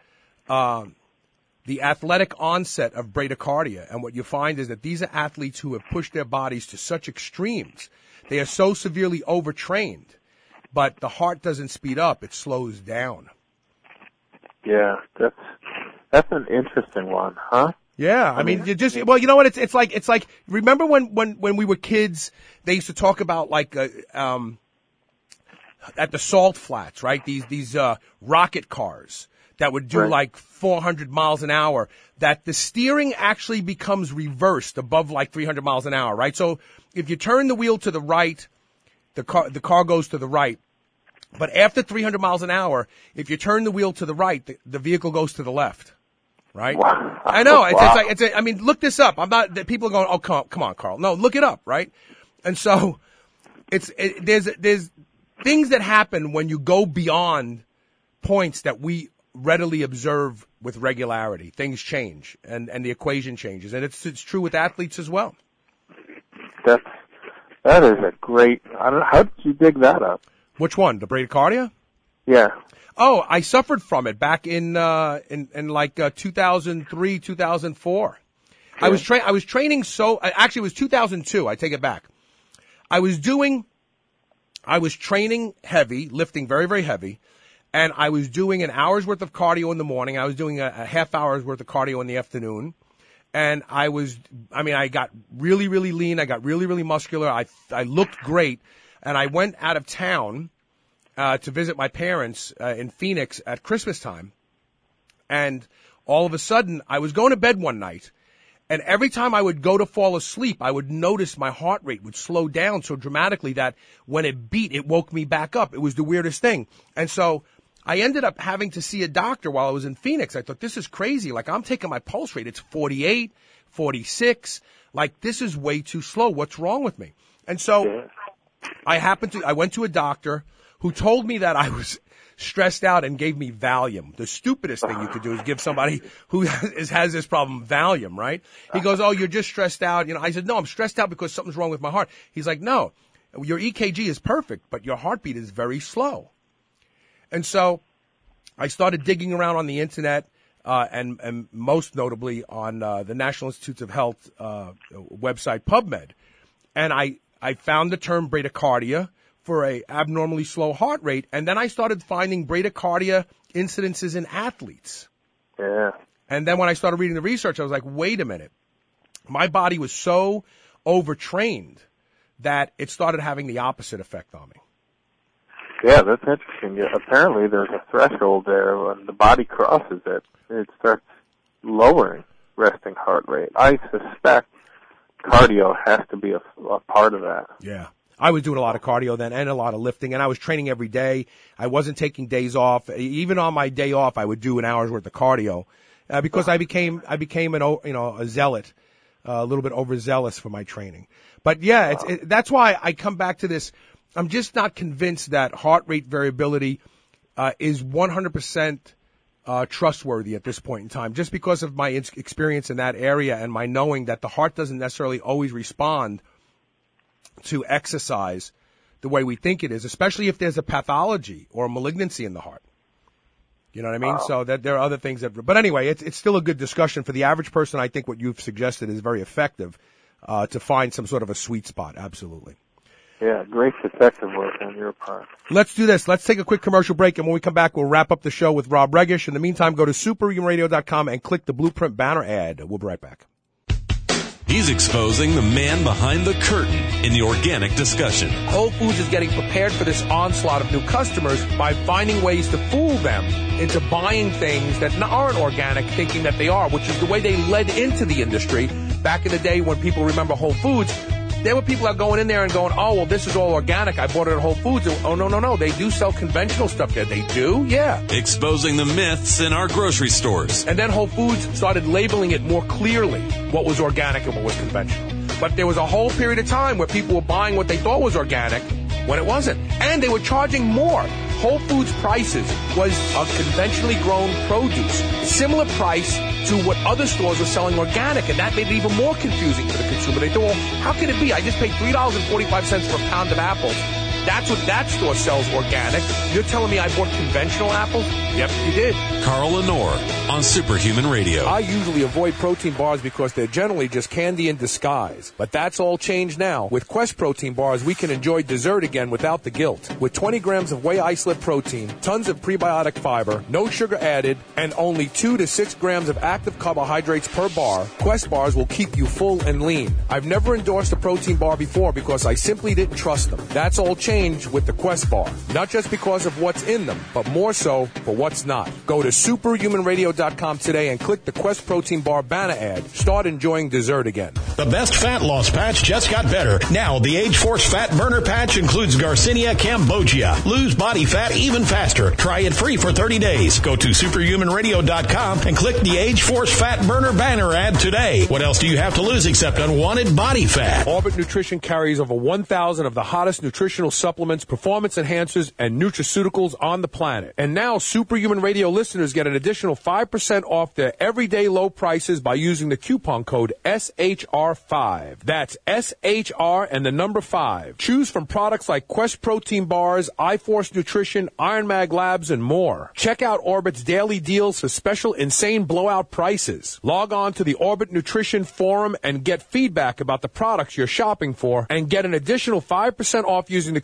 the athletic onset of bradycardia. And what you find is that these are athletes who have pushed their bodies to such extremes. They are so severely overtrained, but the heart doesn't speed up. It slows down. Yeah, that's an interesting one, huh? Yeah, I mean, you know what? It's like. Remember when we were kids, they used to talk about like at the salt flats, right? These rocket cars that would do like 400 miles an hour. That the steering actually becomes reversed above like 300 miles an hour, right? So if you turn the wheel to the right, the car goes to the right. But after 300 miles an hour, if you turn the wheel to the right, the vehicle goes to the left. Right? Wow. I know. I mean, look this up. People are going, oh, come on, Carl. No, look it up, right? And so there's things that happen when you go beyond points that we readily observe with regularity. Things change and the equation changes. And it's true with athletes as well. That is a great, how did you dig that up? Which one? The bradycardia? Yeah. Oh, I suffered from it back in like 2003, 2004. Yeah. I was training actually it was 2002. I take it back. I was training heavy, lifting very, very heavy, and I was doing an hour's worth of cardio in the morning. I was doing a half hour's worth of cardio in the afternoon, And I got really, really lean. I got really, really muscular. I looked great. And I went out of town to visit my parents in Phoenix at Christmas time. And all of a sudden, I was going to bed one night. And every time I would go to fall asleep, I would notice my heart rate would slow down so dramatically that when it beat, it woke me back up. It was the weirdest thing. And so I ended up having to see a doctor while I was in Phoenix. I thought, this is crazy. Like, I'm taking my pulse rate. It's 48, 46. Like, this is way too slow. What's wrong with me? And so I went to a doctor who told me that I was stressed out and gave me Valium. The stupidest thing you could do is give somebody who has this problem Valium, right? He goes, oh, you're just stressed out. You know, I said, no, I'm stressed out because something's wrong with my heart. He's like, no, your EKG is perfect, but your heartbeat is very slow. And so I started digging around on the internet, and most notably on the National Institutes of Health website, PubMed. And I found the term bradycardia for a abnormally slow heart rate, and then I started finding bradycardia incidences in athletes. Yeah. And then when I started reading the research, I was like, wait a minute. My body was so overtrained that it started having the opposite effect on me. Yeah, that's interesting. Yeah, apparently there's a threshold there. When the body crosses it, it starts lowering resting heart rate. I suspect cardio has to be a part of that. Yeah. I was doing a lot of cardio then and a lot of lifting, and I was training every day. I wasn't taking days off. Even on my day off, I would do an hour's worth of cardio because I became a zealot, a little bit overzealous for my training. But yeah, that's why I come back to this. I'm just not convinced that heart rate variability is 100% trustworthy at this point in time, just because of my experience in that area and my knowing that the heart doesn't necessarily always respond to exercise the way we think it is, especially if there's a pathology or a malignancy in the heart. You know what I mean? So that there are other things but anyway, it's still a good discussion for the average person. I think what you've suggested is very effective to find some sort of a sweet spot. Absolutely. Yeah, great detective work on your part. Let's do this. Let's take a quick commercial break, and when we come back, we'll wrap up the show with Rob Regish. In the meantime, go to superhumanradio.com and click the Blueprint banner ad. We'll be right back. He's exposing the man behind the curtain in the organic discussion. Whole Foods is getting prepared for this onslaught of new customers by finding ways to fool them into buying things that aren't organic, thinking that they are, which is the way they led into the industry. Back in the day when people remember Whole Foods, there were people that are going in there and going, oh, well, this is all organic. I bought it at Whole Foods. Oh, no. They do sell conventional stuff there. They do? Yeah. Exposing the myths in our grocery stores. And then Whole Foods started labeling it more clearly, what was organic and what was conventional. But there was a whole period of time where people were buying what they thought was organic when it wasn't. And they were charging more. Whole Foods prices was a conventionally grown produce, similar price to what other stores were selling organic, and that made it even more confusing for the consumer. They thought, well, how can it be? I just paid $3.45 for a pound of apples. That's what that store sells organic. You're telling me I bought conventional apples? Yep, you did. Carl Lenore on Superhuman Radio. I usually avoid protein bars because they're generally just candy in disguise. But that's all changed now. With Quest protein bars, we can enjoy dessert again without the guilt. With 20 grams of whey isolate protein, tons of prebiotic fiber, no sugar added, and only 2 to 6 grams of active carbohydrates per bar, Quest bars will keep you full and lean. I've never endorsed a protein bar before because I simply didn't trust them. That's all changed with the Quest bar. Not just because of what's in them, but more so for what's not. Go to superhumanradio.com today and click the Quest protein bar banner ad. Start enjoying dessert again. The best fat loss patch just got better. Now, the Age Force Fat Burner Patch includes Garcinia cambogia. Lose body fat even faster. Try it free for 30 days. Go to superhumanradio.com and click the Age Force Fat Burner banner ad today. What else do you have to lose except unwanted body fat? Orbit Nutrition carries over 1,000 of the hottest nutritional supplements, performance enhancers, and nutraceuticals on the planet. And now, Superhuman Radio listeners get an additional 5% off their everyday low prices by using the coupon code SHR5. That's SHR and the number 5. Choose from products like Quest Protein Bars, iForce Nutrition, Iron Mag Labs, and more. Check out Orbit's daily deals for special insane blowout prices. Log on to the Orbit Nutrition Forum and get feedback about the products you're shopping for and get an additional 5% off using the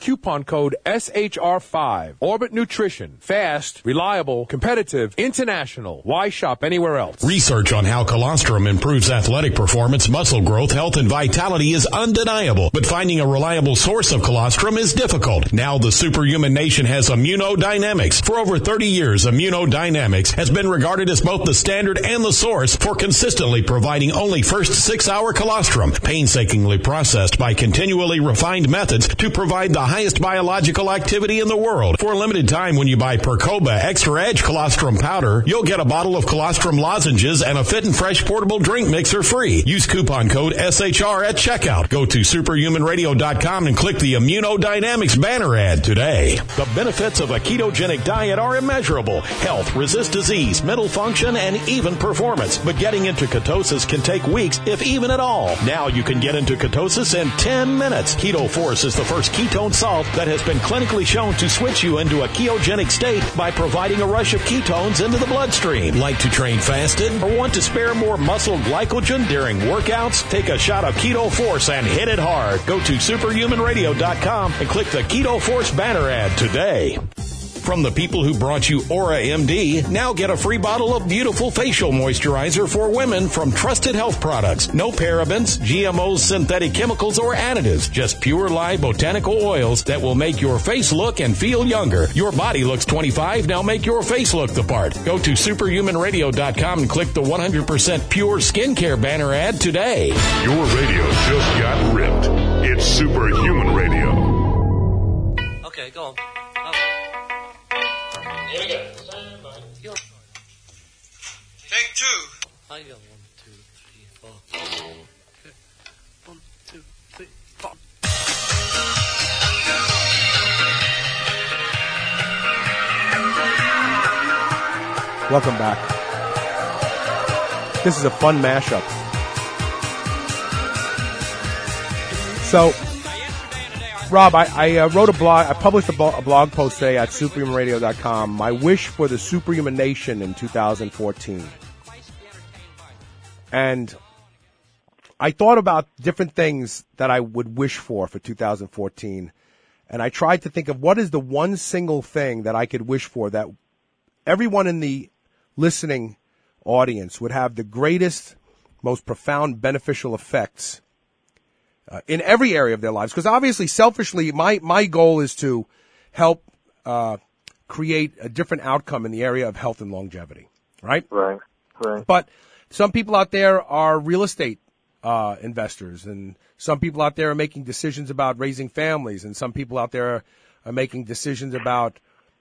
coupon code SHR5. Orbit Nutrition. Fast, reliable, competitive, international. Why shop anywhere else? Research on how colostrum improves athletic performance, muscle growth, health, and vitality is undeniable, but finding a reliable source of colostrum is difficult. Now the Superhuman Nation has Immunodynamics. For over 30 years, Immunodynamics has been regarded as both the standard and the source for consistently providing only first 6-hour colostrum, painstakingly processed by continually refined methods to provide the highest biological activity in the world. For a limited time, when you buy Percoba Extra Edge colostrum powder, you'll get a bottle of colostrum lozenges and a Fit and Fresh portable drink mixer free. Use coupon code SHR at checkout. Go to superhumanradio.com and click the Immunodynamics banner ad today. The benefits of a ketogenic diet are immeasurable. Health, resist disease, mental function, and even performance. But getting into ketosis can take weeks, if even at all. Now you can get into ketosis in 10 minutes. Keto Force is the first ketone salt that has been clinically shown to switch you into a ketogenic state by providing a rush of ketones into the bloodstream. Like to train fasted or want to spare more muscle glycogen during workouts? Take a shot of Keto Force and hit it hard. Go to superhumanradio.com and click the Keto Force banner ad today. From the people who brought you Aura MD, now get a free bottle of beautiful facial moisturizer for women from Trusted Health Products. No parabens, GMOs, synthetic chemicals, or additives. Just pure live botanical oils that will make your face look and feel younger. Your body looks 25, now make your face look the part. Go to superhumanradio.com and click the 100% pure skincare banner ad today. Your radio just got ripped. It's Superhuman Radio. Okay, go on. Here we go. Take two. I got 1, 2, 3, 4. Okay. 1, 2, 3, 4. Welcome back. This is a fun mashup. So, Rob, I wrote a blog. I published a blog post today at superhumanradio.com. My wish for the Superhuman Nation in 2014. And I thought about different things that I would wish for 2014. And I tried to think of what is the one single thing that I could wish for that everyone in the listening audience would have the greatest, most profound beneficial effects in every area of their lives. Because obviously, selfishly, my goal is to help create a different outcome in the area of health and longevity, right? Right. But some people out there are real estate investors, and some people out there are making decisions about raising families, and some people out there are making decisions about,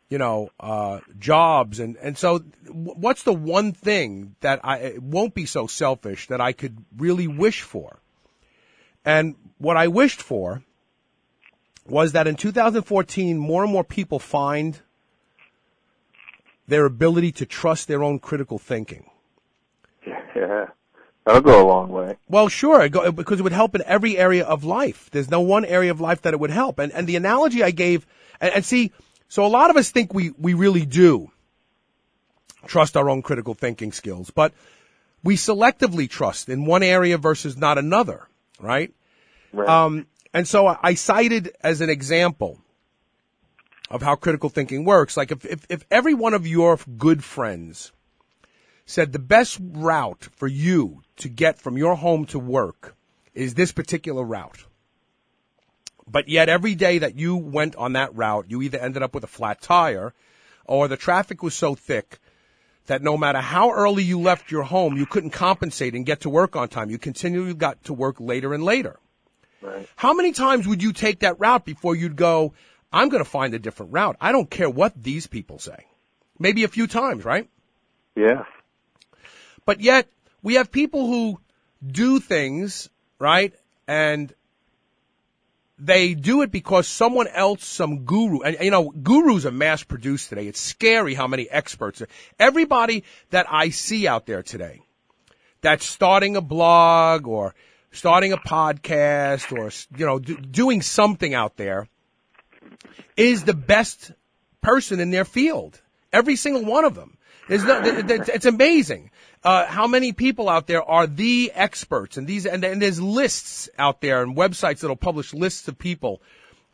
jobs. And so what's the one thing that it won't be so selfish that I could really wish for? And what I wished for was that in 2014, more and more people find their ability to trust their own critical thinking. Yeah, that'll go a long way. Well, sure, because it would help in every area of life. There's no one area of life that it would help. And the analogy I gave, and see, so a lot of us think we really do trust our own critical thinking skills, but we selectively trust in one area versus not another. Right? Right. And so I cited as an example of how critical thinking works. Like if every one of your good friends said the best route for you to get from your home to work is this particular route, but yet every day that you went on that route, you either ended up with a flat tire or the traffic was so thick that no matter how early you left your home, you couldn't compensate and get to work on time. You continually got to work later and later. Right. How many times would you take that route before you'd go, I'm going to find a different route? I don't care what these people say. Maybe a few times, right? Yeah. But yet, we have people who do things, right, and they do it because someone else, some guru, and gurus are mass produced today. It's scary how many experts are. Everybody that I see out there today that's starting a blog or starting a podcast or, doing something out there is the best person in their field. Every single one of them. It's amazing. How many people out there are the experts and there's lists out there and websites that'll publish lists of people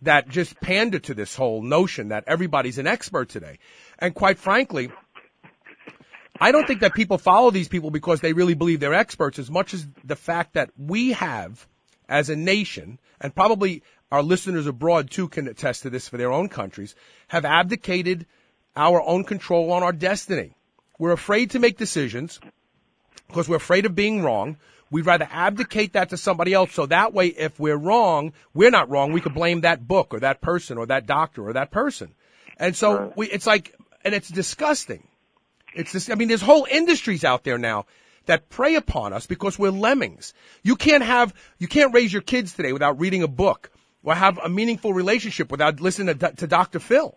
that just pander to this whole notion that everybody's an expert today. And quite frankly, I don't think that people follow these people because they really believe they're experts as much as the fact that we have, as a nation, and probably our listeners abroad too can attest to this for their own countries, have abdicated our own control on our destiny. We're afraid to make decisions because we're afraid of being wrong. We'd rather abdicate that to somebody else so that way if we're wrong, we're not wrong. We could blame that book or that person or that doctor or that person. And so it's like, and it's disgusting. It's this, I mean, there's whole industries out there now that prey upon us because we're lemmings. You can't raise your kids today without reading a book or have a meaningful relationship without listening to Dr. Phil.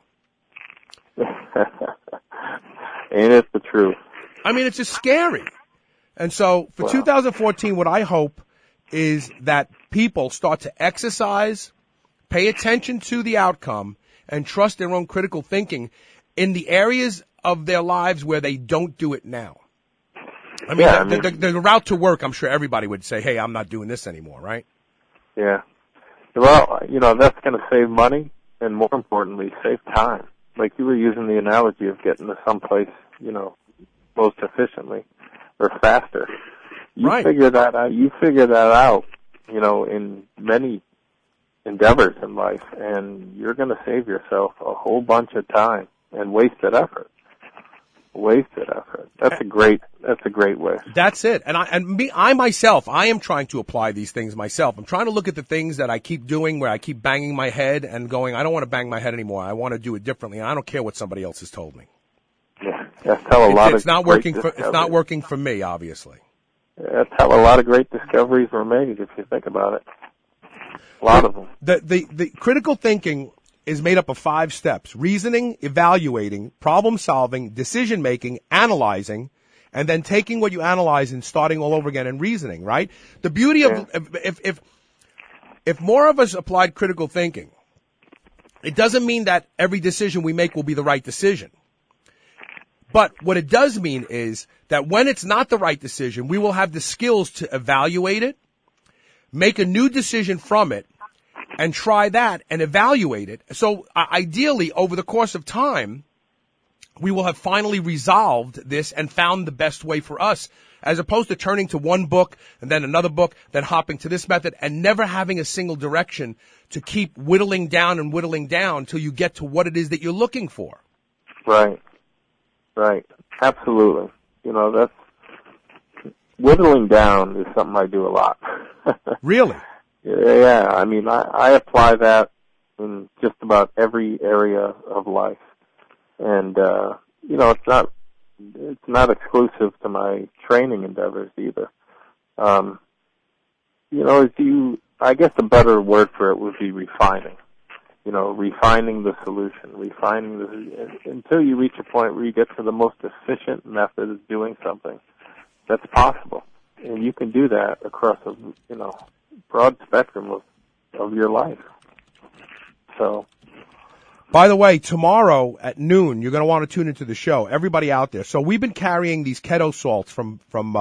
Ain't it the truth? I mean, it's just scary. And so for 2014, what I hope is that people start to exercise, pay attention to the outcome, and trust their own critical thinking in the areas of their lives where they don't do it now. I mean, the route to work, I'm sure everybody would say, hey, I'm not doing this anymore, right? Yeah. Well, that's going to save money and, more importantly, save time. Like you were using the analogy of getting to someplace, most efficiently or faster. You figure that out. You figure that out, in many endeavors in life, and you're going to save yourself a whole bunch of time and wasted effort. That's a great way. That's it. And I myself, I am trying to apply these things myself. I'm trying to look at the things that I keep doing where I keep banging my head and going, I don't want to bang my head anymore. I want to do it differently. And I don't care what somebody else has told me. Yeah. That's how it's not working for me, obviously. That's how a lot of great discoveries were made, if you think about it. A lot of them. The critical thinking is made up of 5 steps: reasoning, evaluating, problem solving, decision making, analyzing, and then taking what you analyze and starting all over again and reasoning, right? The beauty of, if more of us applied critical thinking, it doesn't mean that every decision we make will be the right decision. But what it does mean is that when it's not the right decision, we will have the skills to evaluate it, make a new decision from it, and try that and evaluate it. So ideally, over the course of time, we will have finally resolved this and found the best way for us, as opposed to turning to one book and then another book, then hopping to this method and never having a single direction to keep whittling down until you get to what it is that you're looking for. Right. Absolutely. That's whittling down is something I do a lot. Really? Yeah, I mean, I apply that in just about every area of life. And, it's not exclusive to my training endeavors either. I guess a better word for it would be refining. Refining the solution, until you reach a point where you get to the most efficient method of doing something that's possible. And you can do that across a, broad spectrum of your life. So, by the way, tomorrow at noon, you're going to want to tune into the show. Everybody out there. So we've been carrying these keto salts from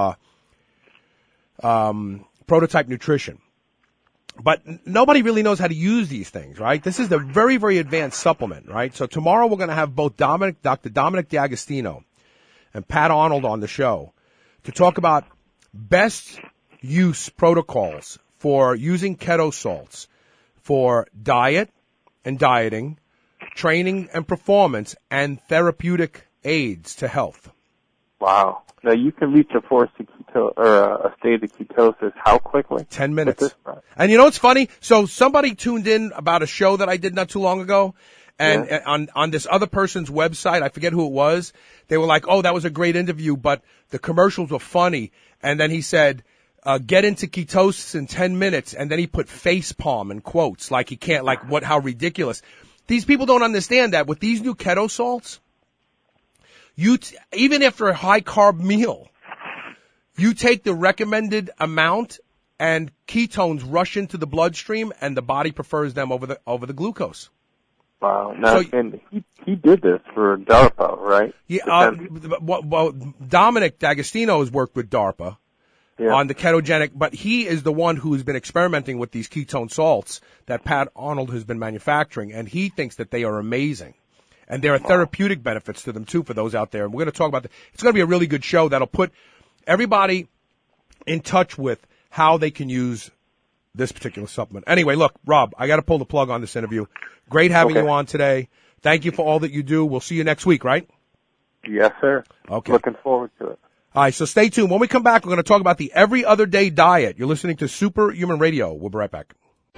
Prototype Nutrition, but nobody really knows how to use these things, right? This is a very, very advanced supplement, right? So tomorrow we're going to have both Dr. Dominic D'Agostino and Pat Arnold on the show to talk about best use protocols for using keto salts for diet and dieting, training and performance, and therapeutic aids to health. Wow. Now you can reach a a state of ketosis how quickly? 10 minutes. And you know what's funny? So somebody tuned in about a show that I did not too long ago, and on this other person's website, I forget who it was, they were like, oh, that was a great interview, but the commercials were funny. And then he said, get into ketosis in 10 minutes, and then he put face palm in quotes, like he can't, like how ridiculous. These people don't understand that with these new keto salts, even after a high carb meal, you take the recommended amount and ketones rush into the bloodstream, and the body prefers them over the glucose. Wow. Now, and he did this for DARPA, right? Yeah. Well, Dominic D'Agostino has worked with DARPA. on the ketogenic, but he is the one who has been experimenting with these ketone salts that Pat Arnold has been manufacturing, and he thinks that they are amazing. And there are therapeutic benefits to them, too, for those out there. And we're going to talk about that. It's going to be a really good show that'll put everybody in touch with how they can use this particular supplement. Anyway, look, Rob, I got to pull the plug on this interview. Great having you on today. Thank you for all that you do. We'll see you next week, right? Yes, sir. Okay. Looking forward to it. All right, so stay tuned. When we come back, we're going to talk about the Every Other Day diet. You're listening to Superhuman Radio. We'll be right back.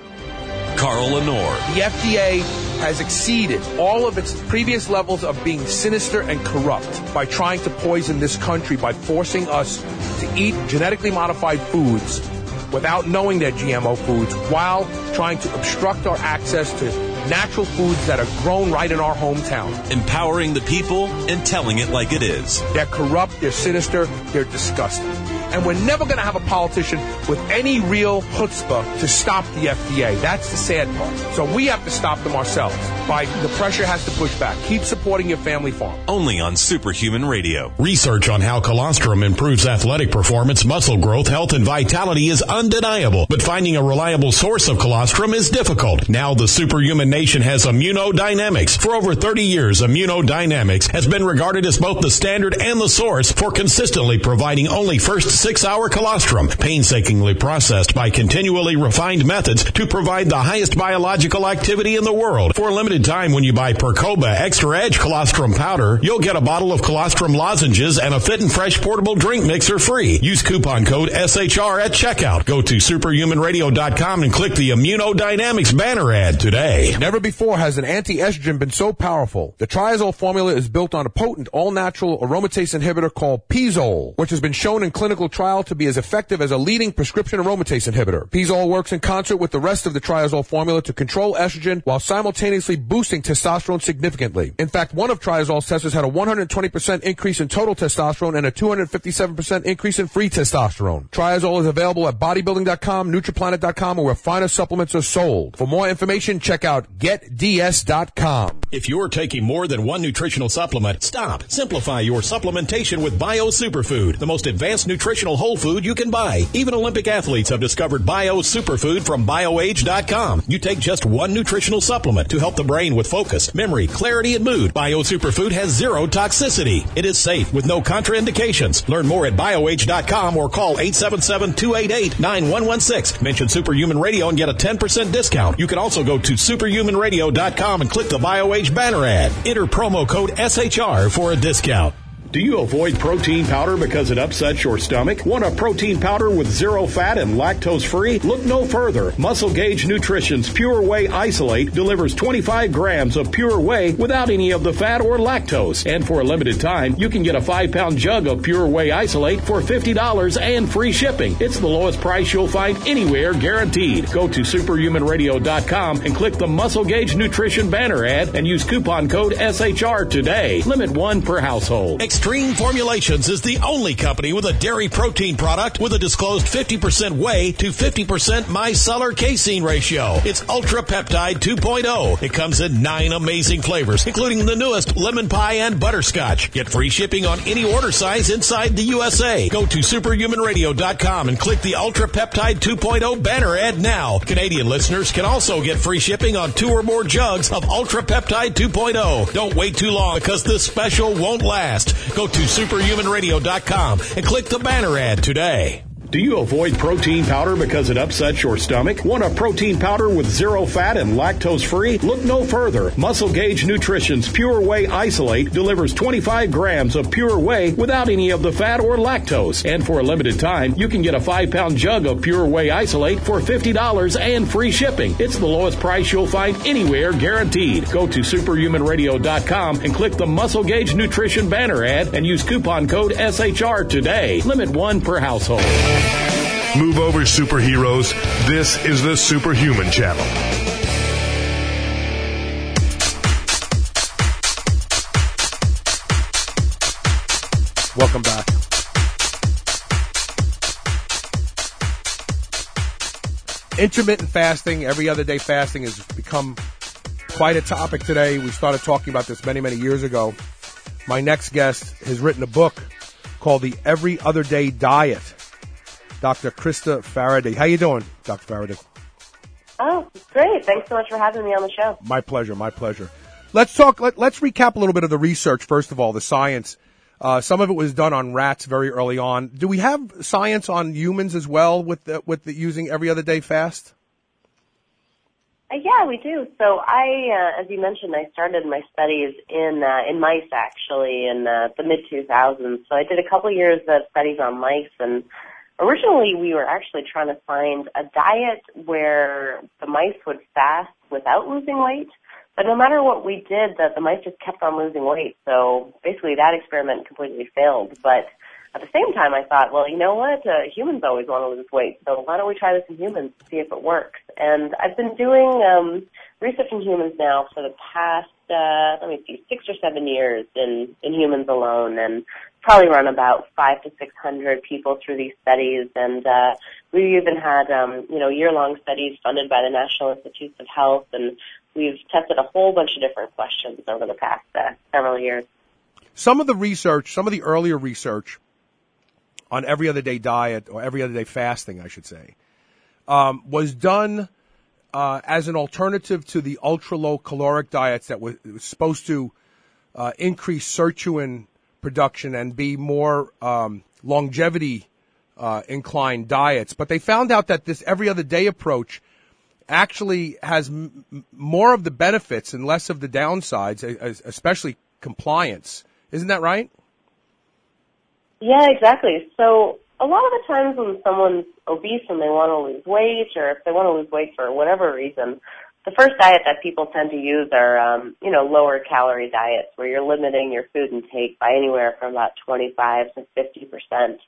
Carl Lenore. The FDA has exceeded all of its previous levels of being sinister and corrupt by trying to poison this country by forcing us to eat genetically modified foods without knowing they're GMO foods, while trying to obstruct our access to natural foods that are grown right in our hometown. Empowering the people and telling it like it is. They're corrupt, they're sinister, they're disgusting. And we're never going to have a politician with any real chutzpah to stop the FDA. That's the sad part. So we have to stop them ourselves. The pressure has to push back. Keep supporting your family farm. Only on Superhuman Radio. Research on how colostrum improves athletic performance, muscle growth, health, and vitality is undeniable, but finding a reliable source of colostrum is difficult. Now the Superhuman Nation has Immunodynamics. For over 30 years, Immunodynamics has been regarded as both the standard and the source for consistently providing only first 6-hour colostrum, painstakingly processed by continually refined methods to provide the highest biological activity in the world. For a limited time, when you buy Percoba Extra Edge Colostrum Powder, you'll get a bottle of colostrum lozenges and a fit and fresh portable drink mixer free. Use coupon code SHR at checkout. Go to superhumanradio.com and click the Immunodynamics banner ad today. Never before has an anti-estrogen been so powerful. The Triazole formula is built on a potent all-natural aromatase inhibitor called Pizole, which has been shown in clinical trial to be as effective as a leading prescription aromatase inhibitor. Pizole works in concert with the rest of the Triazole formula to control estrogen while simultaneously boosting testosterone significantly. In fact, one of Triazole's testers had a 120% increase in total testosterone and a 257% increase in free testosterone. Triazole is available at bodybuilding.com, nutriplanet.com, or where finer supplements are sold. For more information, check out getds.com. If you're taking more than one nutritional supplement, stop. Simplify your supplementation with Bio Superfood, the most advanced nutritional whole food you can buy. Even Olympic athletes have discovered Bio Superfood from BioAge.com. You take just one nutritional supplement to help the brain with focus, memory, clarity, and mood. Bio Superfood has zero toxicity. It is safe with no contraindications. Learn more at BioAge.com or call 877-288-9116. Mention Superhuman Radio and get a 10% discount. You can also go to superhumanradio.com and click the BioAge banner ad. Enter promo code SHR for a discount. Do you avoid protein powder because it upsets your stomach? Want a protein powder with zero fat and lactose-free? Look no further. Muscle Gauge Nutrition's Pure Whey Isolate delivers 25 grams of pure whey without any of the fat or lactose. And for a limited time, you can get a 5-pound jug of Pure Whey Isolate for $50 and free shipping. It's the lowest price you'll find anywhere, guaranteed. Go to superhumanradio.com and click the Muscle Gauge Nutrition banner ad and use coupon code SHR today. Limit 1 per household. Extreme Formulations is the only company with a dairy protein product with a disclosed 50% whey to 50% micellar casein ratio. It's Ultra Peptide 2.0. It comes in 9 amazing flavors, including the newest lemon pie and butterscotch. Get free shipping on any order size inside the USA. Go to superhumanradio.com and click the Ultra Peptide 2.0 banner ad now. Canadian listeners can also get free shipping on 2 or more jugs of Ultra Peptide 2.0. Don't wait too long because this special won't last. Go to superhumanradio.com and click the banner ad today. Do you avoid protein powder because it upsets your stomach? Want a protein powder with zero fat and lactose-free? Look no further. Muscle Gauge Nutrition's Pure Whey Isolate delivers 25 grams of pure whey without any of the fat or lactose. And for a limited time, you can get a 5-pound jug of Pure Whey Isolate for $50 and free shipping. It's the lowest price you'll find anywhere, guaranteed. Go to superhumanradio.com and click the Muscle Gauge Nutrition banner ad and use coupon code SHR today. Limit 1 per household. Move over, superheroes. This is the Superhuman Channel. Welcome back. Intermittent fasting, every other day fasting has become quite a topic today. We started talking about this many, many years ago. My next guest has written a book called The Every Other Day Diet. Dr. Krista Faraday. How you doing, Dr. Faraday? Oh, great. Thanks so much for having me on the show. My pleasure, my pleasure. Let's recap a little bit of the research, first of all, the science. Some of it was done on rats very early on. Do we have science on humans as well with the using every other day fast? Yeah, we do. So as you mentioned, I started my studies in mice actually in the mid-2000s. So I did a couple years of studies on mice, and originally we were actually trying to find a diet where the mice would fast without losing weight. But no matter what we did, the mice just kept on losing weight. So basically that experiment completely failed. But at the same time, I thought, well, you know what? Humans always want to lose weight. So why don't we try this in humans to see if it works? And I've been doing research in humans now for the past, 6 or 7 years in humans alone, and probably run about 500 to 600 people through these studies. And we even had, year-long studies funded by the National Institutes of Health, and we've tested a whole bunch of different questions over the past several years. Some of the earlier research on every other day diet, or every other day fasting, I should say, was done as an alternative to the ultra-low caloric diets that was supposed to increase sirtuin production and be more longevity inclined diets. But they found out that this every other day approach actually has more of the benefits and less of the downsides, especially compliance. Isn't that right? Yeah, exactly. So a lot of the times when someone's obese and they want to lose weight, or if they want to lose weight for whatever reason, the first diet that people tend to use are, lower calorie diets where you're limiting your food intake by anywhere from about 25 to 50%.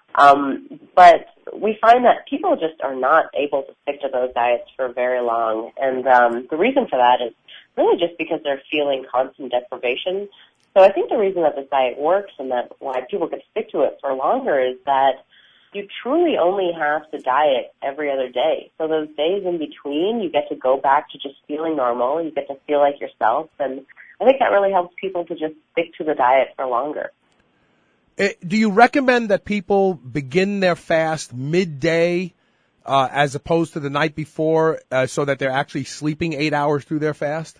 But we find that people just are not able to stick to those diets for very long. And the reason for that is really just because they're feeling constant deprivation. So I think the reason that this diet works and that why people can stick to it for longer is that you truly only have to diet every other day. So those days in between, you get to go back to just feeling normal. You get to feel like yourself. And I think that really helps people to just stick to the diet for longer. Do you recommend that people begin their fast midday as opposed to the night before so that they're actually sleeping 8 hours through their fast?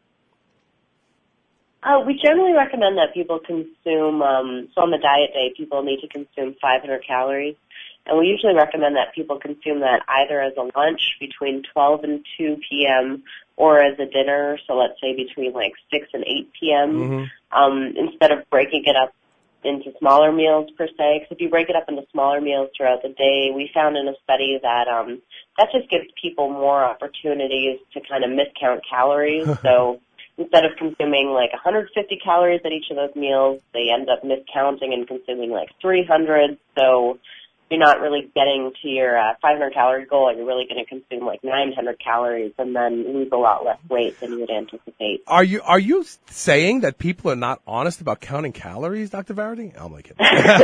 We generally recommend that people consume, so on the diet day, people need to consume 500 calories. And we usually recommend that people consume that either as a lunch between 12 and 2 p.m. or as a dinner, so let's say between like 6 and 8 p.m., instead of breaking it up into smaller meals per se. Because if you break it up into smaller meals throughout the day, we found in a study that that just gives people more opportunities to kind of miscount calories. So instead of consuming like 150 calories at each of those meals, they end up miscounting and consuming like 300. So you're not really getting to your 500 calorie goal. You're really going to consume like 900 calories and then lose a lot less weight than you would anticipate. Are you saying that people are not honest about counting calories, Dr. Faraday? I'm like,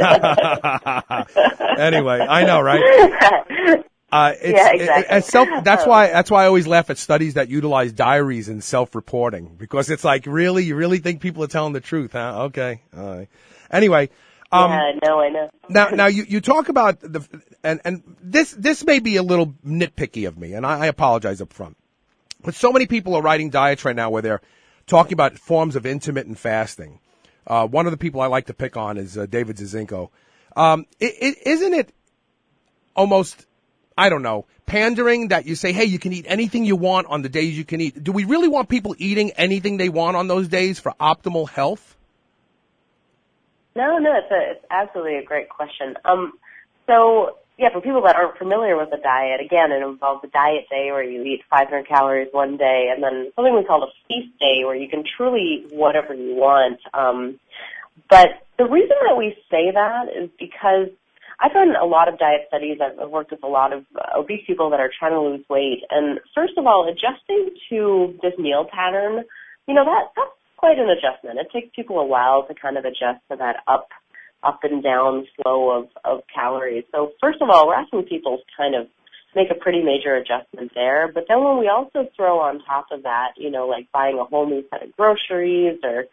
anyway, I know, right? Yeah, exactly. That's why I always laugh at studies that utilize diaries and self-reporting, because it's like, really, you really think people are telling the truth, huh? Okay, all right. Anyway. Yeah, no, I know. Now you talk about and this may be a little nitpicky of me, and I apologize up front. But so many people are writing diets right now where they're talking about forms of intermittent fasting. One of the people I like to pick on is David Zizinko. Isn't it almost, I don't know, pandering that you say, hey, you can eat anything you want on the days you can eat? Do we really want people eating anything they want on those days for optimal health? No, it's absolutely a great question. So, yeah, for people that aren't familiar with the diet, again, it involves a diet day where you eat 500 calories one day, and then something we call a feast day where you can truly eat whatever you want. But the reason that we say that is because I've done a lot of diet studies. I've worked with a lot of obese people that are trying to lose weight. And first of all, adjusting to this meal pattern, that's quite an adjustment. It takes people a while to kind of adjust to that up and down flow of calories. So first of all, we're asking people to kind of make a pretty major adjustment there. But then when we also throw on top of that, like buying a whole new set of groceries or,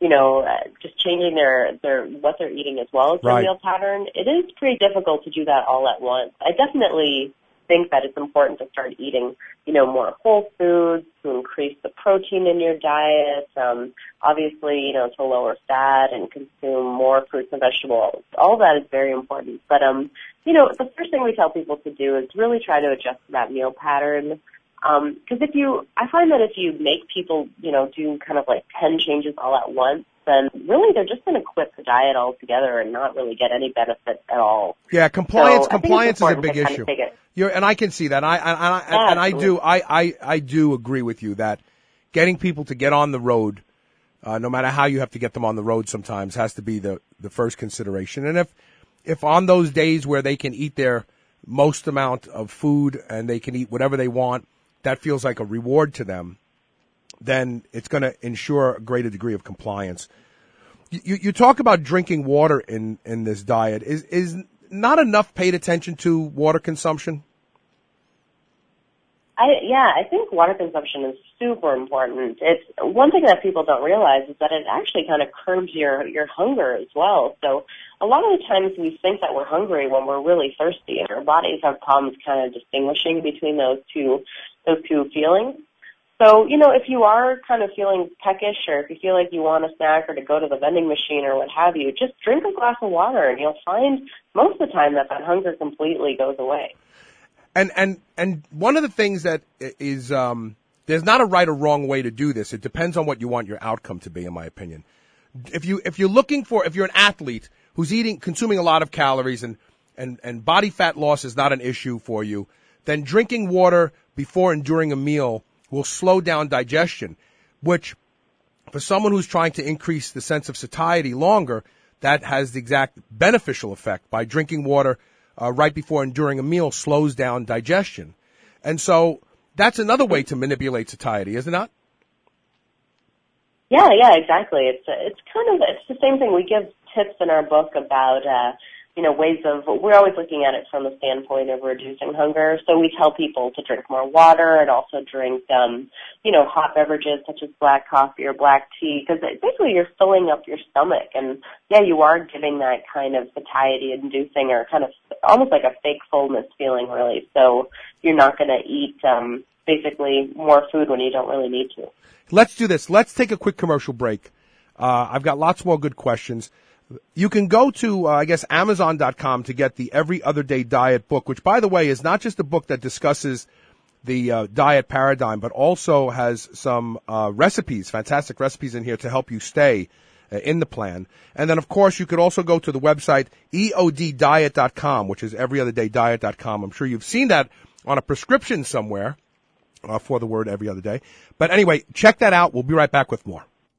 just changing their what they're eating as well as their Right. meal pattern, it is pretty difficult to do that all at once. I definitely think that it's important to start eating, more whole foods, to increase the protein in your diet, obviously, to lower fat and consume more fruits and vegetables. All that is very important. But, the first thing we tell people to do is really try to adjust that meal pattern. Because I find that if you make people, do kind of like 10 changes all at once, then really they're just going to quit the diet altogether and not really get any benefit at all. Yeah, compliance is a big kind issue. of take it. And I can see that. I do agree with you that getting people to get on the road, no matter how you have to get them on the road sometimes, has to be the first consideration. And if on those days where they can eat their most amount of food and they can eat whatever they want, that feels like a reward to them, then it's going to ensure a greater degree of compliance. You talk about drinking water in this diet. Is not enough paid attention to water consumption? I think water consumption is super important. It's one thing that people don't realize is that it actually kind of curbs your hunger as well. So a lot of the times we think that we're hungry when we're really thirsty, and our bodies have problems kind of distinguishing between those two feelings. So, if you are kind of feeling peckish, or if you feel like you want a snack or to go to the vending machine or what have you, just drink a glass of water and you'll find most of the time that hunger completely goes away. And one of the things that is, there's not a right or wrong way to do this. It depends on what you want your outcome to be, in my opinion. If you're an athlete who's consuming a lot of calories and body fat loss is not an issue for you, then drinking water before and during a meal will slow down digestion, which for someone who's trying to increase the sense of satiety longer, that has the exact beneficial effect. By drinking water right before and during a meal slows down digestion. And so that's another way to manipulate satiety, is it not? Yeah, exactly. It's the same thing. We give tips in our book about ways of, we're always looking at it from the standpoint of reducing hunger. So we tell people to drink more water and also drink, hot beverages such as black coffee or black tea, because basically you're filling up your stomach. And yeah, you are giving that kind of satiety inducing, or kind of almost like a fake fullness feeling, really. So you're not going to eat, basically more food when you don't really need to. Let's do this. Let's take a quick commercial break. I've got lots more good questions. You can go to, Amazon.com to get the Every Other Day Diet book, which, by the way, is not just a book that discusses the diet paradigm, but also has some recipes, fantastic recipes in here to help you stay in the plan. And then, of course, you could also go to the website eoddiet.com, which is everyotherday.com. I'm sure you've seen that on a prescription somewhere for the word every other day. But anyway, check that out. We'll be right back with more.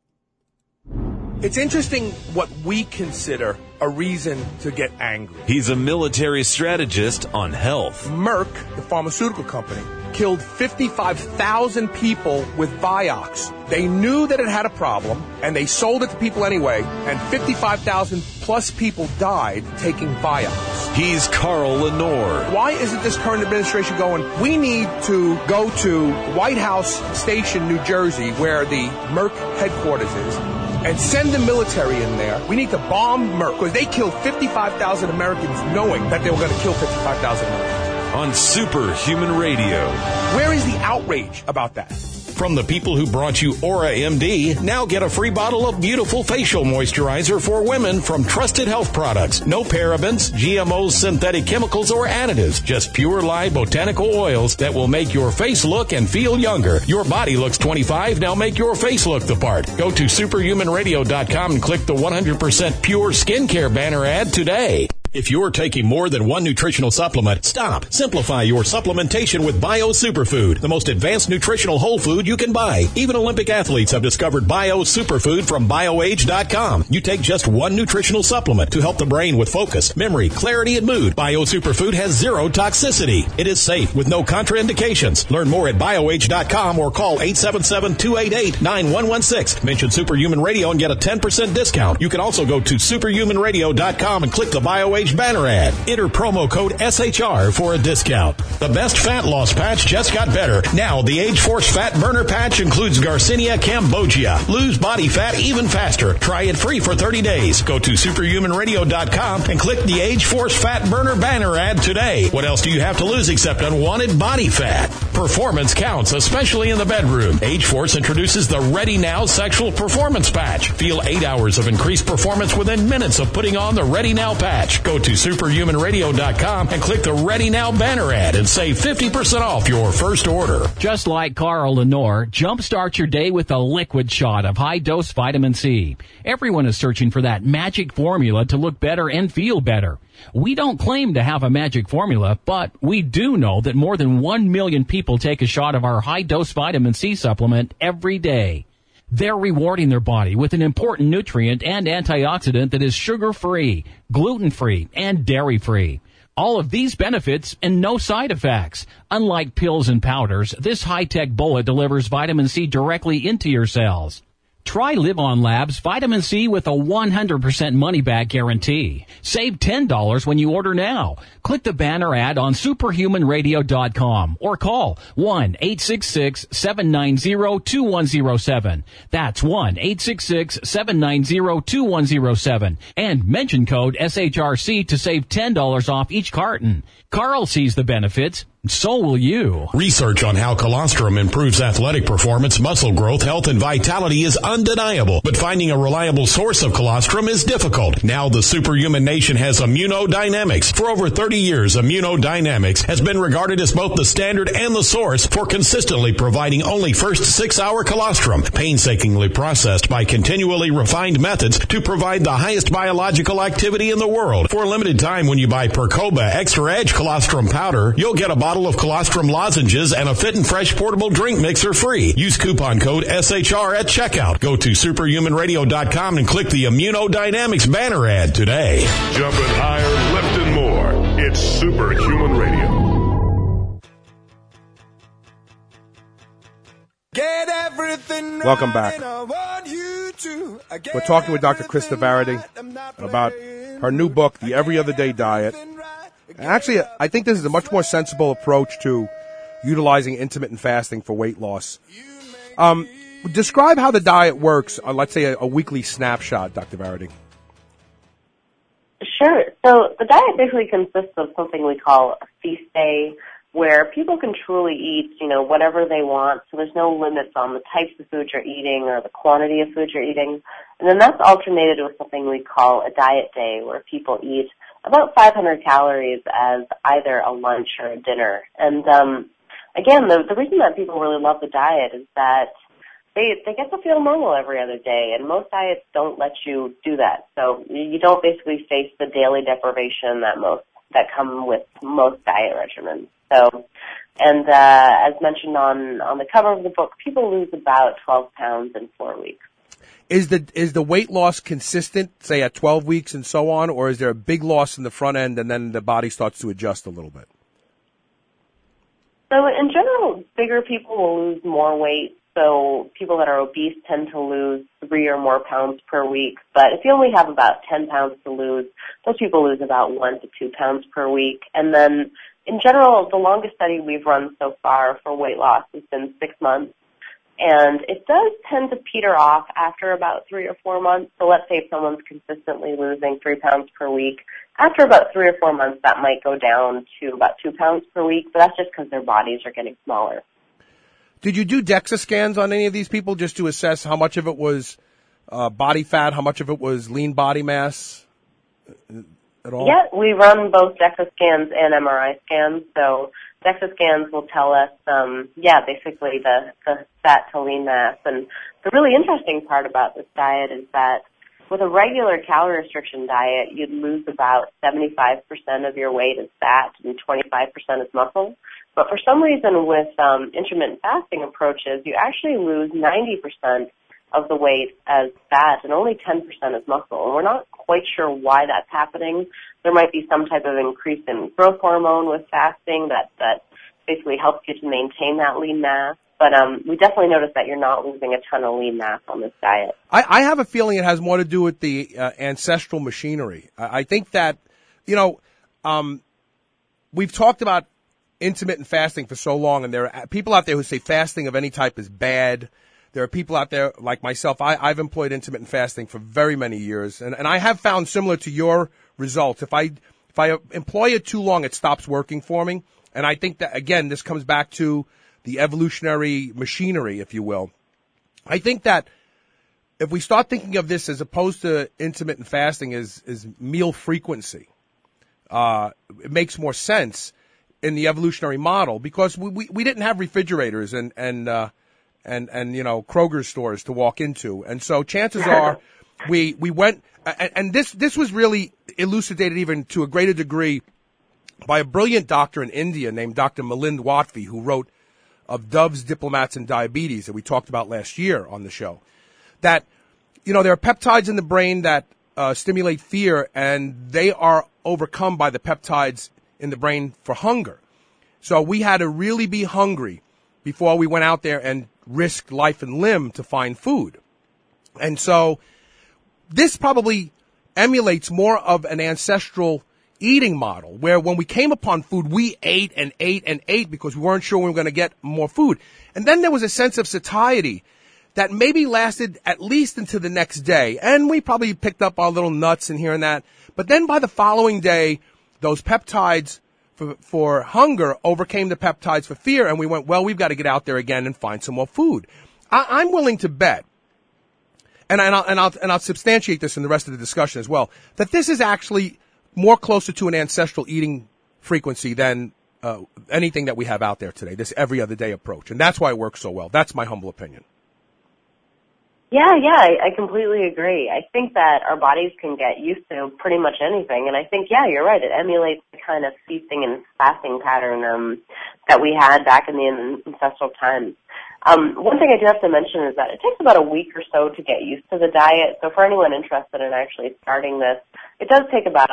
It's interesting what we consider a reason to get angry. He's a military strategist on health. Merck, the pharmaceutical company, killed 55,000 people with Vioxx. They knew that it had a problem, and they sold it to people anyway, and 55,000 plus people died taking Vioxx. He's Carl Lenore. Why isn't this current administration going, we need to go to White House Station, New Jersey, where the Merck headquarters is, and send the military in there. We need to bomb Merck, because they killed 55,000 Americans knowing that they were going to kill 55,000 Americans. On Superhuman Radio. Where is the outrage about that? From the people who brought you Aura MD, now get a free bottle of beautiful facial moisturizer for women from Trusted Health Products. No parabens, GMOs, synthetic chemicals, or additives. Just pure live botanical oils that will make your face look and feel younger. Your body looks 25, now make your face look the part. Go to superhumanradio.com and click the 100% pure skincare banner ad today. If you're taking more than one nutritional supplement, stop. Simplify your supplementation with Bio Superfood, the most advanced nutritional whole food you can buy. Even Olympic athletes have discovered Bio Superfood from BioAge.com. You take just one nutritional supplement to help the brain with focus, memory, clarity, and mood. Bio Superfood has zero toxicity. It is safe with no contraindications. Learn more at BioAge.com or call 877-288-9116. Mention Superhuman Radio and get a 10% discount. You can also go to superhumanradio.com and click the BioAge page banner ad. Enter promo code SHR for a discount. The best fat loss patch just got better. Now the Age Force Fat Burner Patch includes Garcinia cambogia. Lose body fat even faster. Try it free for 30 days. Go to superhumanradio.com and click the Age Force Fat Burner banner ad today. What else do you have to lose except unwanted body fat? Performance counts, especially in the bedroom. Age Force introduces the Ready Now Sexual Performance Patch. Feel 8 hours of increased performance within minutes of putting on the Ready Now patch. Go to superhumanradio.com and click the Ready Now banner ad and save 50% off your first order. Just like Carl Lenore, jumpstart your day with a liquid shot of high-dose vitamin C. Everyone is searching for that magic formula to look better and feel better. We don't claim to have a magic formula, but we do know that more than 1 million people take a shot of our high-dose vitamin C supplement every day. They're rewarding their body with an important nutrient and antioxidant that is sugar-free, gluten-free, and dairy-free. All of these benefits and no side effects. Unlike pills and powders, this high-tech bullet delivers vitamin C directly into your cells. Try Live On Labs Vitamin C with a 100% money-back guarantee. Save $10 when you order now. Click the banner ad on superhumanradio.com or call 1-866-790-2107. That's 1-866-790-2107. And mention code SHRC to save $10 off each carton. Carl sees the benefits. So will you. Research on how colostrum improves athletic performance, muscle growth, health, and vitality is undeniable, but finding a reliable source of colostrum is difficult. Now the Superhuman Nation has Immunodynamics. For over 30 years, Immunodynamics has been regarded as both the standard and the source for consistently providing only first 6-hour colostrum, painstakingly processed by continually refined methods to provide the highest biological activity in the world. For a limited time, when you buy Percoba Extra Edge colostrum powder, you'll get a bottle of colostrum lozenges and a Fit and Fresh portable drink mixer free. Use coupon code SHR at checkout. Go to superhumanradio.com and click the Immunodynamics banner ad today. Jumping higher, lifting more. It's Superhuman Radio. Get everything right. Welcome back. We're talking with Dr. Krista Varady about her new book, The Every Other Day Diet. Actually, I think this is a much more sensible approach to utilizing intermittent fasting for weight loss. Describe how the diet works on, let's say, a weekly snapshot, Dr. Varady. Sure. So the diet basically consists of something we call a feast day, where people can truly eat, whatever they want. So there's no limits on the types of food you're eating or the quantity of food you're eating. And then that's alternated with something we call a diet day, where people eat about 500 calories as either a lunch or a dinner. And again, the reason that people really love the diet is that they get to feel normal every other day, and most diets don't let you do that. So you don't basically face the daily deprivation that come with most diet regimens. So, and as mentioned on the cover of the book, people lose about 12 pounds in 4 weeks. Is the weight loss consistent, say at 12 weeks and so on, or is there a big loss in the front end and then the body starts to adjust a little bit? So in general, bigger people will lose more weight. So people that are obese tend to lose 3 or more pounds per week. But if you only have about 10 pounds to lose, those people lose about 1 to 2 pounds per week. And then in general, the longest study we've run so far for weight loss has been 6 months. And it does tend to peter off after about 3 or 4 months. So let's say if someone's consistently losing 3 pounds per week, after about 3 or 4 months, that might go down to about 2 pounds per week. But that's just because their bodies are getting smaller. Did you do DEXA scans on any of these people just to assess how much of it was body fat, how much of it was lean body mass at all? Yeah, we run both DEXA scans and MRI scans. So DEXA scans will tell us, basically the fat to lean mass. And the really interesting part about this diet is that with a regular calorie restriction diet, you'd lose about 75% of your weight as fat and 25% as muscle. But for some reason with intermittent fasting approaches, you actually lose 90% of the weight as fat and only 10% as muscle. And we're not quite sure why that's happening. There might be some type of increase in growth hormone with fasting that basically helps you to maintain that lean mass. But we definitely notice that you're not losing a ton of lean mass on this diet. I have a feeling it has more to do with the ancestral machinery. I think that we've talked about intermittent fasting for so long, and there are people out there who say fasting of any type is bad. There are people out there like myself. I've employed intermittent fasting for very many years, and I have found similar to your results. If I employ it too long, it stops working for me. And I think that, again, this comes back to the evolutionary machinery, if you will. I think that if we start thinking of this as opposed to intermittent fasting as meal frequency, it makes more sense in the evolutionary model, because we didn't have refrigerators and Kroger stores to walk into. And so chances are we went, and this was really elucidated even to a greater degree by a brilliant doctor in India named Dr. Milind Watvi, who wrote of Doves, Diplomats, and Diabetes that we talked about last year on the show. That, there are peptides in the brain that stimulate fear, and they are overcome by the peptides in the brain for hunger. So we had to really be hungry before we went out there and risked life and limb to find food. And so this probably emulates more of an ancestral eating model, where when we came upon food, we ate and ate and ate because we weren't sure we were going to get more food. And then there was a sense of satiety that maybe lasted at least into the next day. And we probably picked up our little nuts and here and that. But then by the following day, those peptides for hunger overcame the peptides for fear, and we went, well, we've got to get out there again and find some more food. I'm willing to bet, and I'll substantiate this in the rest of the discussion as well, that this is actually more closer to an ancestral eating frequency than anything that we have out there today, this every other day approach. And that's why it works so well. That's my humble opinion. Yeah, I completely agree. I think that our bodies can get used to pretty much anything. And I think, yeah, you're right. It emulates the kind of feasting and fasting pattern that we had back in the ancestral times. One thing I do have to mention is that it takes about a week or so to get used to the diet. So for anyone interested in actually starting this, it does take about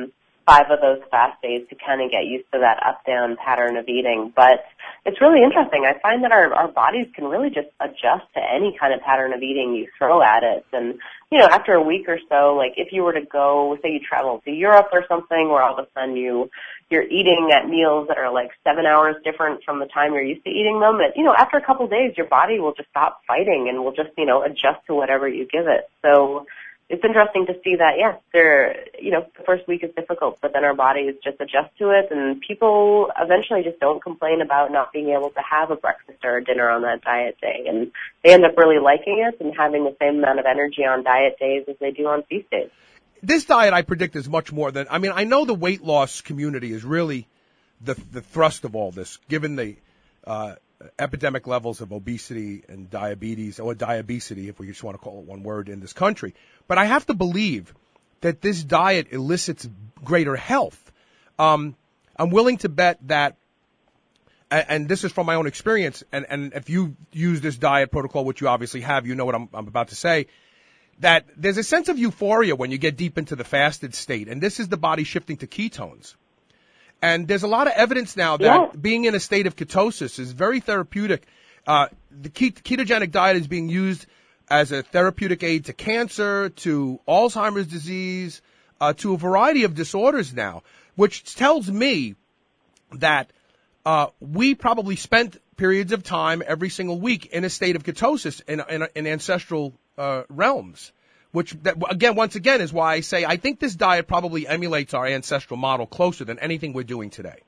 5 of those fast days to kind of get used to that up-down pattern of eating. But it's really interesting. I find that our bodies can really just adjust to any kind of pattern of eating you throw at it. And, after a week or so, like if you were to go, say you travel to Europe or something, where all of a sudden you're eating at meals that are like 7 hours different from the time you're used to eating them, and, after a couple of days, your body will just stop fighting and will just, adjust to whatever you give it. So it's interesting to see that, yes, the first week is difficult, but then our bodies just adjust to it, and people eventually just don't complain about not being able to have a breakfast or a dinner on that diet day, and they end up really liking it and having the same amount of energy on diet days as they do on feast days. This diet, I predict, is much more than, I know the weight loss community is really the thrust of all this, given the epidemic levels of obesity and diabetes, or diabesity, if we just want to call it one word, in this country. But I have to believe that this diet elicits greater health. I'm willing to bet that, and this is from my own experience, and if you use this diet protocol, which you obviously have, you know what I'm about to say, that there's a sense of euphoria when you get deep into the fasted state, and this is the body shifting to ketones. And there's a lot of evidence now that being in a state of ketosis is very therapeutic. The ketogenic diet is being used as a therapeutic aid to cancer, to Alzheimer's disease, to a variety of disorders now, which tells me that we probably spent periods of time every single week in a state of ketosis in ancestral realms. Which, once again, is why I say I think this diet probably emulates our ancestral model closer than anything we're doing today.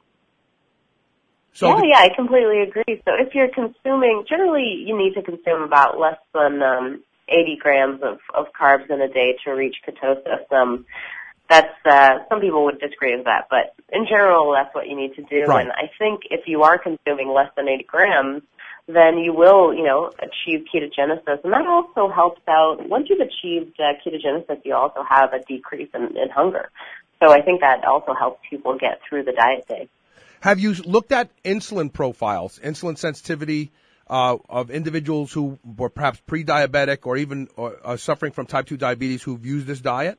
So I completely agree. So if you're consuming, generally you need to consume about less than 80 grams of carbs in a day to reach ketosis. That's some people would disagree with that, but in general, that's what you need to do. Right. And I think if you are consuming less than 80 grams, then you will, achieve ketogenesis. And that also helps out. Once you've achieved ketogenesis, you also have a decrease in hunger. So I think that also helps people get through the diet day. Have you looked at insulin profiles, insulin sensitivity of individuals who were perhaps pre-diabetic or even suffering from type 2 diabetes who've used this diet?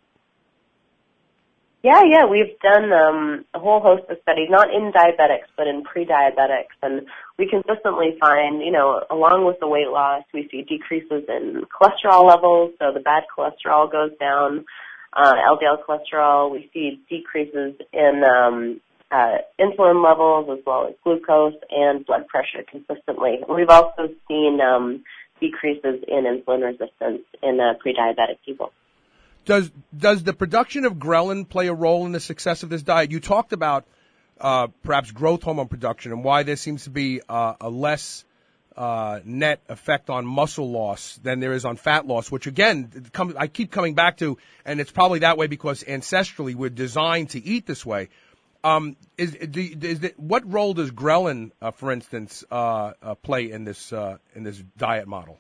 Yeah, we've done a whole host of studies, not in diabetics, but in pre-diabetics, and we consistently find, along with the weight loss, we see decreases in cholesterol levels, so the bad cholesterol goes down. LDL cholesterol. We see decreases in insulin levels as well as glucose and blood pressure consistently. We've also seen decreases in insulin resistance in pre-diabetic people. Does the production of ghrelin play a role in the success of this diet? You talked about perhaps growth hormone production and why there seems to be a less net effect on muscle loss than there is on fat loss, which again, I keep coming back to, and it's probably that way because ancestrally we're designed to eat this way. What role does ghrelin, for instance, play in this diet model?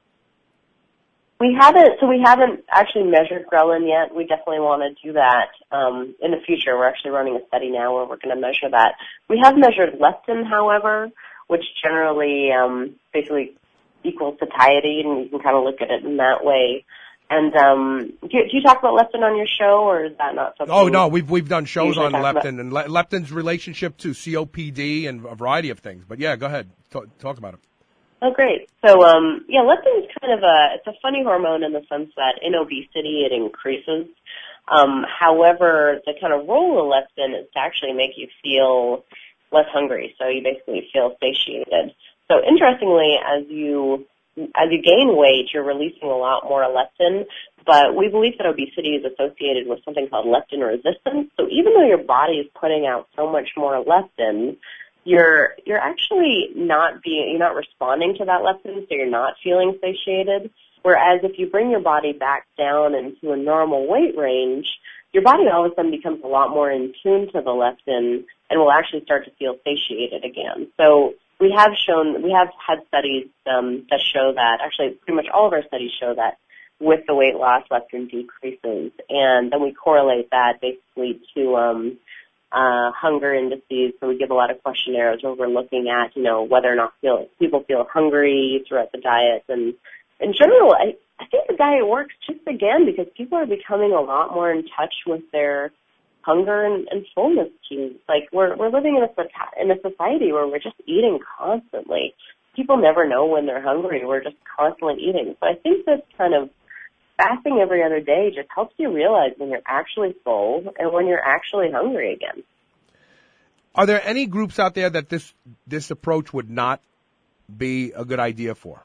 We haven't actually measured ghrelin yet. We definitely want to do that in the future. We're actually running a study now where we're going to measure that. We have measured leptin, however, which generally basically equals satiety, and you can kind of look at it in that way. And do you talk about leptin on your show, or is that not something? Oh no, we've done shows on leptin and leptin's relationship to COPD and a variety of things. But yeah, go ahead, talk about it. Oh, great. So leptin is kind of it's a funny hormone in the sense that in obesity it increases. However, the kind of role of leptin is to actually make you feel less hungry, so you basically feel satiated. So interestingly, as you gain weight, you're releasing a lot more leptin, but we believe that obesity is associated with something called leptin resistance. So even though your body is putting out so much more leptin, you're actually you're not responding to that leptin, so you're not feeling satiated. Whereas if you bring your body back down into a normal weight range, your body all of a sudden becomes a lot more in tune to the leptin and will actually start to feel satiated again. So we have had studies that show that, actually pretty much all of our studies show that with the weight loss, leptin decreases. And then we correlate that basically to hunger indices. So we give a lot of questionnaires where we're looking at, whether or not people feel hungry throughout the diet. And in general, I think the diet works just again because people are becoming a lot more in touch with their hunger and fullness cues. Like we're living in a society where we're just eating constantly. People never know when they're hungry. We're just constantly eating. So I think that kind of fasting every other day just helps you realize when you're actually full and when you're actually hungry again. Are there any groups out there that this approach would not be a good idea for?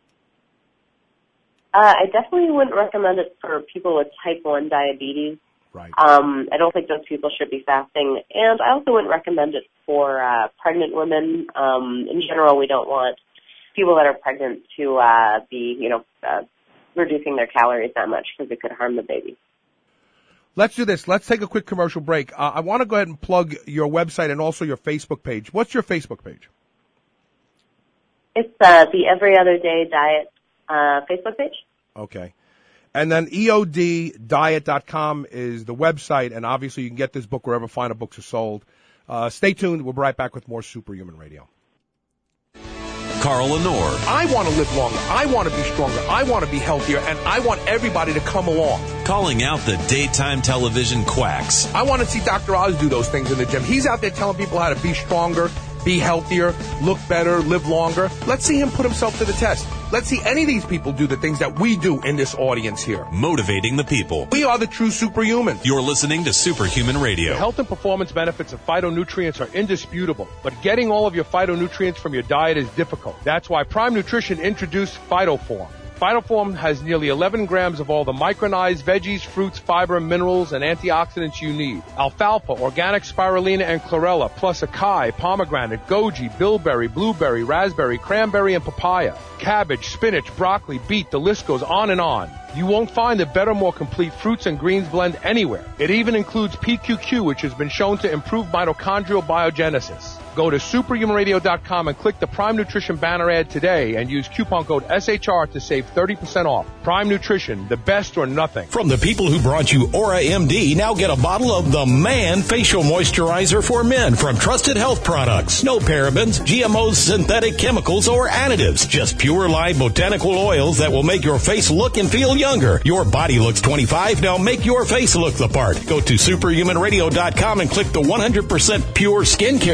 I definitely wouldn't recommend it for people with type 1 diabetes. Right. I don't think those people should be fasting. And I also wouldn't recommend it for pregnant women. In general, we don't want people that are pregnant to be, reducing their calories that much because it could harm the baby. Let's do this. Let's take a quick commercial break. I want to go ahead and plug your website and also your Facebook page. What's your Facebook page? It's the Every Other Day Diet Facebook page. Okay. And then EODdiet.com is the website, and obviously you can get this book wherever finer books are sold. Stay tuned. We'll be right back with more Superhuman Radio. Carl Lenore. I want to live longer. I want to be stronger. I want to be healthier, and I want everybody to come along. Calling out the daytime television quacks. I want to see Dr. Oz do those things in the gym. He's out there telling people how to be stronger, be healthier, look better, live longer. Let's see him put himself to the test. Let's see any of these people do the things that we do in this audience here. Motivating the people. We are the true superhumans. You're listening to Superhuman Radio. The health and performance benefits of phytonutrients are indisputable, but getting all of your phytonutrients from your diet is difficult. That's why Prime Nutrition introduced PhytoForm. PhytoForm has nearly 11 grams of all the micronized veggies, fruits, fiber, minerals, and antioxidants you need. Alfalfa, organic spirulina, and chlorella, plus acai, pomegranate, goji, bilberry, blueberry, raspberry, cranberry, and papaya. Cabbage, spinach, broccoli, beet, the list goes on and on. You won't find a better, more complete fruits and greens blend anywhere. It even includes PQQ, which has been shown to improve mitochondrial biogenesis. Go to superhumanradio.com and click the Prime Nutrition banner ad today and use coupon code SHR to save 30% off. Prime Nutrition, the best or nothing. From the people who brought you Aura MD, now get a bottle of the Man Facial Moisturizer for Men from Trusted Health Products. No parabens, GMOs, synthetic chemicals, or additives. Just pure live botanical oils that will make your face look and feel younger. Your body looks 25, now make your face look the part. Go to superhumanradio.com and click the 100% pure skincare banner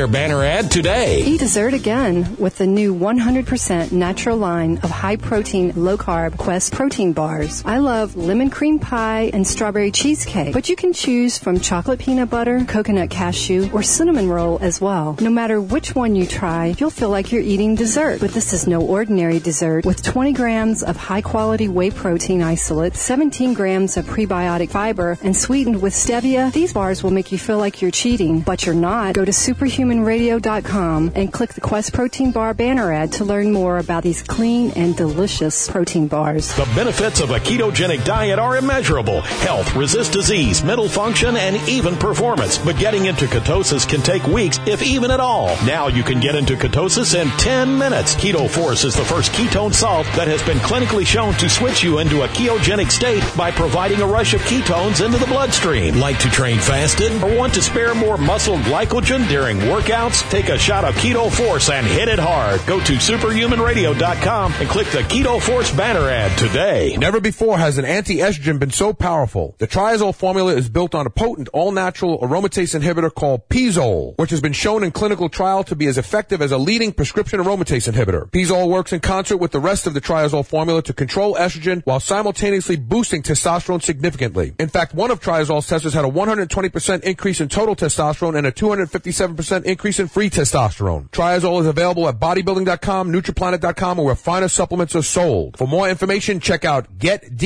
ad today. Eat dessert again with the new 100% natural line of high-protein, low-carb Quest protein bars. I love lemon cream pie and strawberry cheesecake, but you can choose from chocolate peanut butter, coconut cashew, or cinnamon roll as well. No matter which one you try, you'll feel like you're eating dessert. But this is no ordinary dessert. With 20 grams of high-quality whey protein isolate, 17 grams of prebiotic fiber, and sweetened with stevia, these bars will make you feel like you're cheating, but you're not. Go to superhumanradio.com and click the Quest Protein Bar banner ad to learn more about these clean and delicious protein bars. The benefits of a ketogenic diet are immeasurable. Health, resist disease, mental function, and even performance. But getting into ketosis can take weeks, if even at all. Now you can get into ketosis in 10 minutes. Keto Force is the first ketone salt that has been clinically shown to switch you into a ketogenic state by providing a rush of ketones into the bloodstream. Like to train fasted or want to spare more muscle glycogen during workouts? Take a shot of Keto Force and hit it hard. Go to superhumanradio.com and click the Keto Force banner ad today. Never before has an anti-estrogen been so powerful. The Triazole formula is built on a potent all-natural aromatase inhibitor called Pizole, which has been shown in clinical trial to be as effective as a leading prescription aromatase inhibitor. Pizole works in concert with the rest of the Triazole formula to control estrogen while simultaneously boosting testosterone significantly. In fact, one of Triazole's testers had a 120% increase in total testosterone and a 257% increase in free testosterone. Triazole is available at bodybuilding.com, nutriplanet.com, or where finer supplements are sold. For more information, check out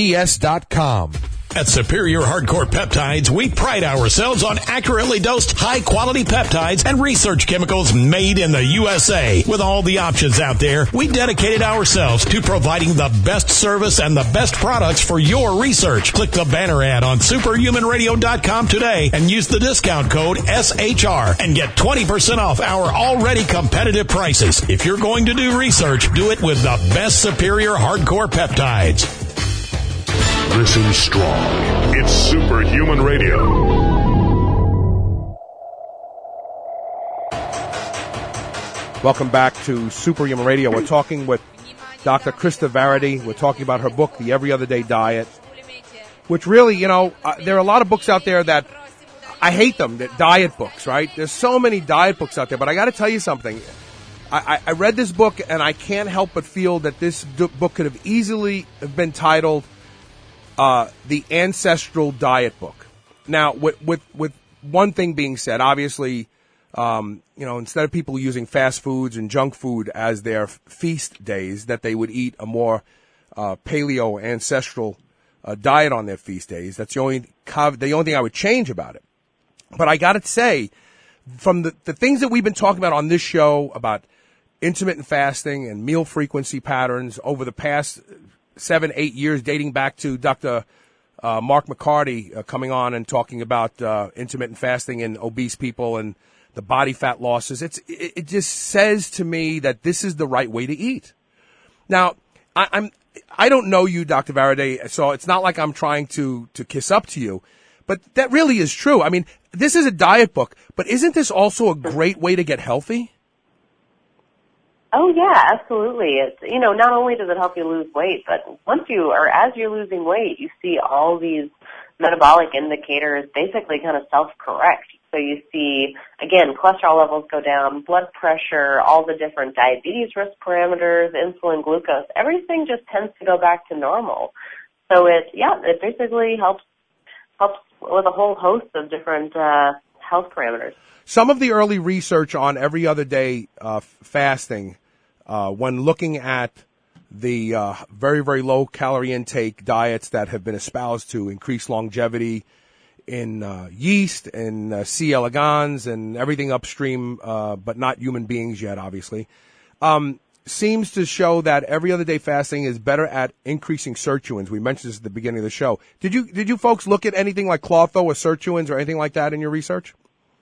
getds.com. At Superior Hardcore Peptides, we pride ourselves on accurately dosed, high-quality peptides and research chemicals made in the USA. With all the options out there, we dedicated ourselves to providing the best service and the best products for your research. Click the banner ad on superhumanradio.com today and use the discount code SHR and get 20% off our already competitive prices. If you're going to do research, do it with the best Superior Hardcore Peptides. Listen strong. It's Superhuman Radio. Welcome back to Superhuman Radio. We're talking with Dr. Krista Varady. We're talking about her book, The Every Other Day Diet, which really, there are a lot of books out there that I hate them, that diet books, right? There's so many diet books out there, but I got to tell you something. I read this book, and I can't help but feel that this book could have easily been titled The Ancestral Diet Book. Now, with one thing being said, obviously, instead of people using fast foods and junk food as their feast days, that they would eat a more paleo ancestral diet on their feast days. That's the only thing I would change about it. But I got to say, from the things that we've been talking about on this show about intermittent fasting and meal frequency patterns over the past 7-8 years, dating back to Dr. Mark McCarty coming on and talking about intermittent fasting in obese people and the body fat losses. It just says to me that this is the right way to eat. Now, I don't know you, Dr. Varady, so it's not like I'm trying to kiss up to you, but that really is true. I mean, this is a diet book, but isn't this also a great way to get healthy? Oh yeah, absolutely. It's, not only does it help you lose weight, but as you're losing weight, you see all these metabolic indicators basically kind of self-correct. So you see, again, cholesterol levels go down, blood pressure, all the different diabetes risk parameters, insulin, glucose, everything just tends to go back to normal. So it basically helps with a whole host of different health parameters. Some of the early research on every other day fasting, when looking at the very, very low calorie intake diets that have been espoused to increase longevity in yeast and C. elegans and everything upstream, but not human beings yet, obviously, seems to show that every other day fasting is better at increasing sirtuins. We mentioned this at the beginning of the show. Did you folks look at anything like Klotho or sirtuins or anything like that in your research?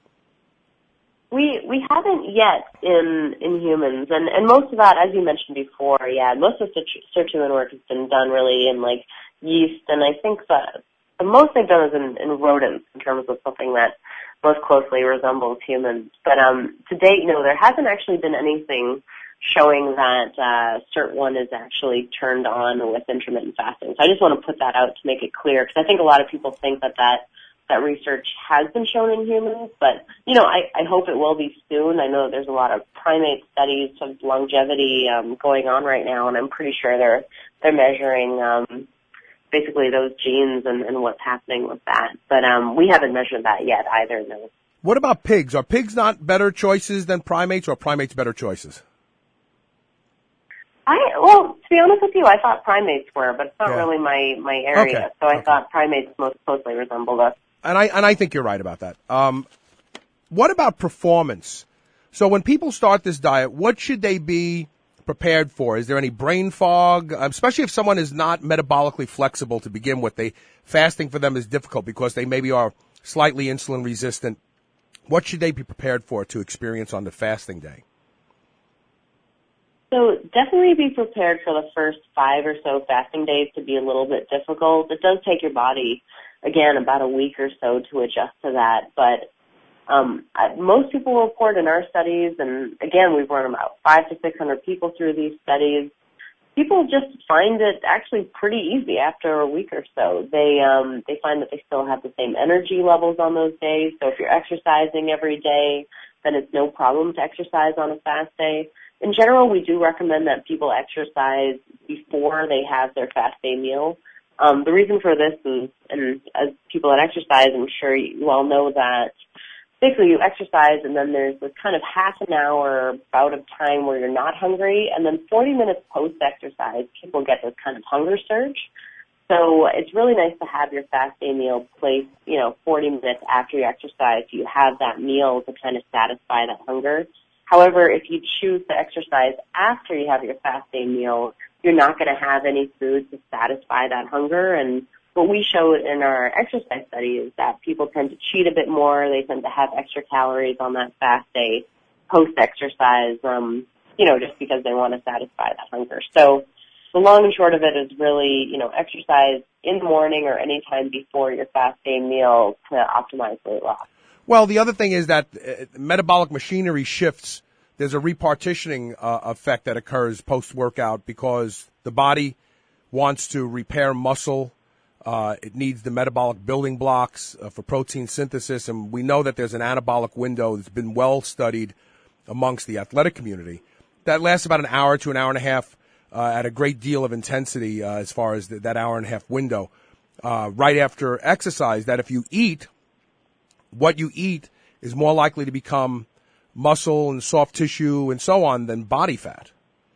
We haven't yet in humans, and most of that, as you mentioned before, most of the sirtuin work has been done really in like yeast, and I think that the most they've done is in rodents in terms of something that most closely resembles humans. But to date, there hasn't actually been anything showing that SIRT1 is actually turned on with intermittent fasting. So I just want to put that out to make it clear, because I think a lot of people think that that research has been shown in humans, but, I hope it will be soon. I know there's a lot of primate studies of longevity going on right now, and I'm pretty sure they're measuring basically those genes and what's happening with that. But we haven't measured that yet either, no. What about pigs? Are pigs not better choices than primates, or are primates better choices? Well, to be honest with you, I thought primates were, but it's not really my area. Okay. So I thought primates most closely resembled us. And I think you're right about that. What about performance? So when people start this diet, what should they be prepared for? Is there any brain fog? Especially if someone is not metabolically flexible to begin with, fasting for them is difficult because they maybe are slightly insulin resistant. What should they be prepared for to experience on the fasting day? So definitely be prepared for the first 5 or so fasting days to be a little bit difficult. It does take your body, again, about a week or so to adjust to that. But most people report in our studies, and again, we've run about 500 to 600 people through these studies, people just find it actually pretty easy after a week or so. They find that they still have the same energy levels on those days. So if you're exercising every day, then it's no problem to exercise on a fast day. In general, we do recommend that people exercise before they have their fast day meal. The reason for this is, and as people that exercise, I'm sure you all know that basically you exercise and then there's this kind of half an hour bout of time where you're not hungry, and then 40 minutes post-exercise, people get this kind of hunger surge. So it's really nice to have your fast day meal placed, 40 minutes after you exercise. So you have that meal to kind of satisfy that hunger. However, if you choose to exercise after you have your fast day meal, you're not going to have any food to satisfy that hunger. And what we showed in our exercise study is that people tend to cheat a bit more. They tend to have extra calories on that fast day post-exercise, just because they want to satisfy that hunger. So the long and short of it is really, exercise in the morning or any time before your fast day meal to optimize weight loss. Well, the other thing is that metabolic machinery shifts. There's a repartitioning effect that occurs post-workout because the body wants to repair muscle. It needs the metabolic building blocks for protein synthesis, and we know that there's an anabolic window that's been well studied amongst the athletic community that lasts about an hour to an hour and a half at a great deal of intensity as far as that hour and a half window right after exercise, that if you eat, what you eat is more likely to become muscle and soft tissue and so on than body fat.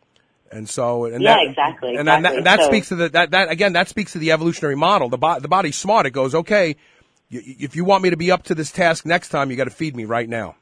And so, exactly. And that speaks to that speaks to the evolutionary model. The body's smart. It goes, okay, if you want me to be up to this task next time, you got to feed me right now.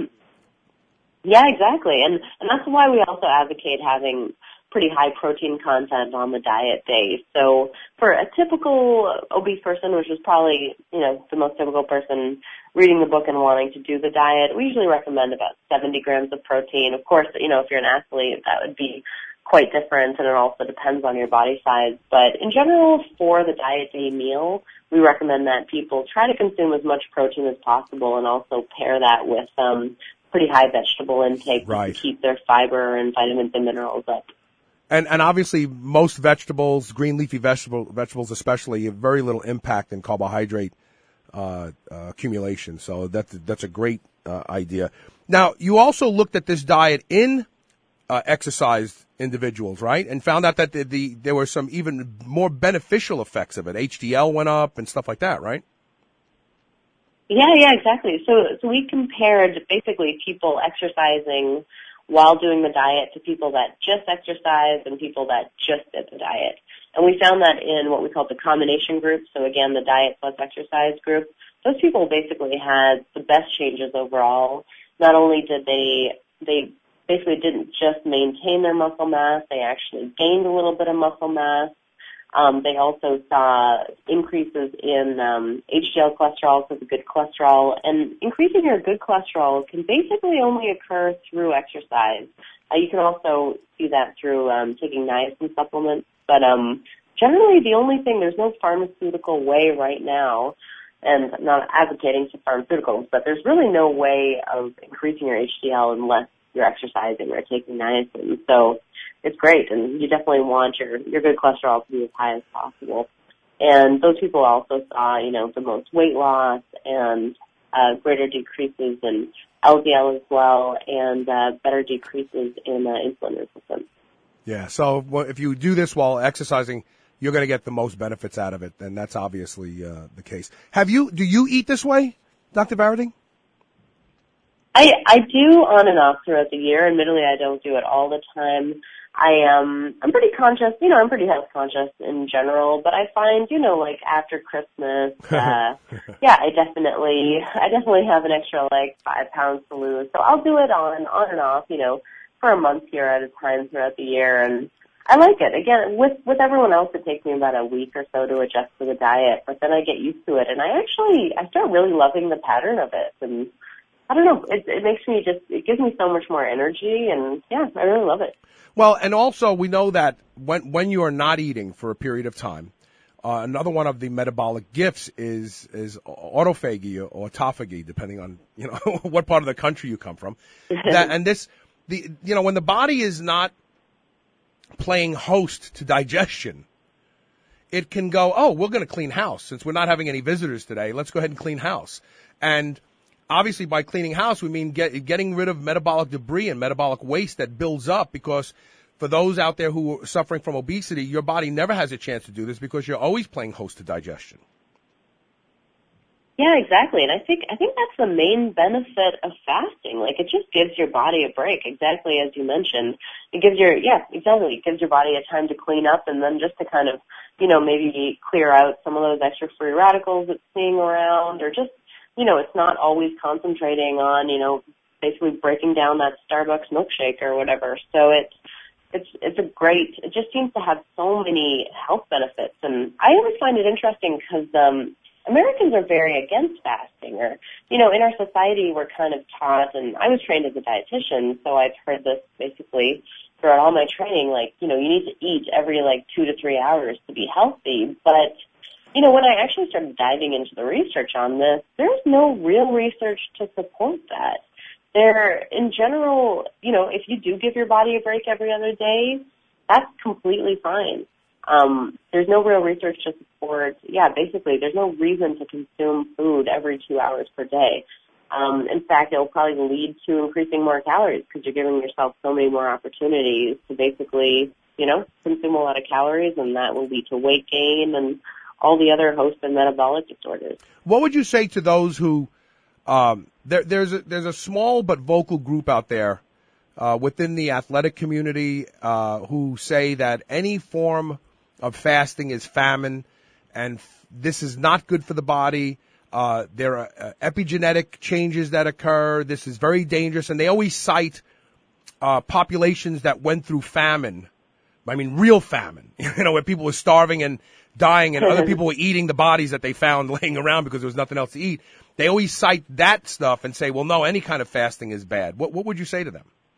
Yeah, exactly. And that's why we also advocate having pretty high protein content on the diet day. So for a typical obese person, which is probably, the most typical person reading the book and wanting to do the diet, we usually recommend about 70 grams of protein. Of course, if you're an athlete, that would be quite different, and it also depends on your body size. But in general, for the diet day meal, we recommend that people try to consume as much protein as possible and also pair that with pretty high vegetable intake to keep their fiber and vitamins and minerals up. And obviously, most vegetables, green leafy vegetables especially, have very little impact in carbohydrate accumulation. So that's a great idea. Now, you also looked at this diet in exercised individuals, right? And found out that there were some even more beneficial effects of it. HDL went up and stuff like that, right? Yeah, exactly. So we compared basically people exercising while doing the diet to people that just exercised and people that just did the diet. And we found that in what we call the combination group, so again, the diet plus exercise group, those people basically had the best changes overall. Not only did they basically didn't just maintain their muscle mass, they actually gained a little bit of muscle mass. They also saw increases in HDL cholesterol, so the good cholesterol. And increasing your good cholesterol can basically only occur through exercise. You can also see that through taking niacin supplements. But generally, the only thing, there's no pharmaceutical way right now, and I'm not advocating for pharmaceuticals, but there's really no way of increasing your HDL unless you're exercising or taking niacin. So it's great, and you definitely want your good cholesterol to be as high as possible. And those people also saw, the most weight loss and greater decreases in LDL as well, and better decreases in insulin resistance. Yeah, so if you do this while exercising, you're going to get the most benefits out of it, and that's obviously the case. Do you eat this way, Dr. Varady? I do on and off throughout the year. Admittedly, I don't do it all the time. I'm pretty conscious, I'm pretty health conscious in general, but I find, like after Christmas, I definitely have an extra 5 pounds to lose. So I'll do it on and off, for a month here at a time throughout the year, and I like it. Again, with everyone else, it takes me about a week or so to adjust to the diet, but then I get used to it, and I start really loving the pattern of it, and I don't know, it makes me it gives me so much more energy, and yeah, I really love it. Well, and also we know that when you are not eating for a period of time, another one of the metabolic gifts is autophagy or autophagy, depending on what part of the country you come from. When the body is not playing host to digestion, it can go, oh, we're going to clean house since we're not having any visitors today. Let's go ahead and clean house. And obviously, by cleaning house, we mean getting rid of metabolic debris and metabolic waste that builds up, because for those out there who are suffering from obesity, your body never has a chance to do this because you're always playing host to digestion. Yeah, exactly. And I think that's the main benefit of fasting. It just gives your body a break, exactly as you mentioned. It gives it gives your body a time to clean up, and then just to kind of, maybe clear out some of those extra free radicals that's seeing around, or just, it's not always concentrating on, basically breaking down that Starbucks milkshake or whatever. So it just seems to have so many health benefits. And I always find it interesting because Americans are very against fasting, or, in our society we're kind of taught, and I was trained as a dietitian, so I've heard this basically throughout all my training, you need to eat every 2 to 3 hours to be healthy. But when I actually started diving into the research on this, there's no real research to support that. In general, if you do give your body a break every other day, that's completely fine. There's no real research to support, basically there's no reason to consume food every 2 hours per day. In fact, it will probably lead to increasing more calories because you're giving yourself so many more opportunities to basically, consume a lot of calories, and that will lead to weight gain and all the other host and metabolic disorders. What would you say to those who, there's a small but vocal group out there within the athletic community who say that any form of fasting is famine, and this is not good for the body. There are epigenetic changes that occur. This is very dangerous, and they always cite populations that went through famine. I mean, real famine, where people were starving and dying, and other people were eating the bodies that they found laying around because there was nothing else to eat. They always cite that stuff and say, well, no, any kind of fasting is bad. What would you say to them?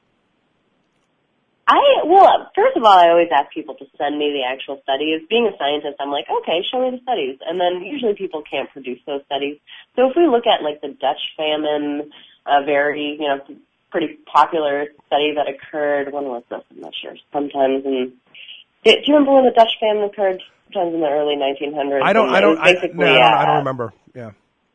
Well, first of all, I always ask people to send me the actual studies. Being a scientist, I'm like, okay, show me the studies. And then usually people can't produce those studies. So if we look at the Dutch famine, a very, pretty popular study that occurred, when was this? I'm not sure. Sometime do you remember when the Dutch famine occurred? Sometimes in the early 1900s. I don't remember. Yeah.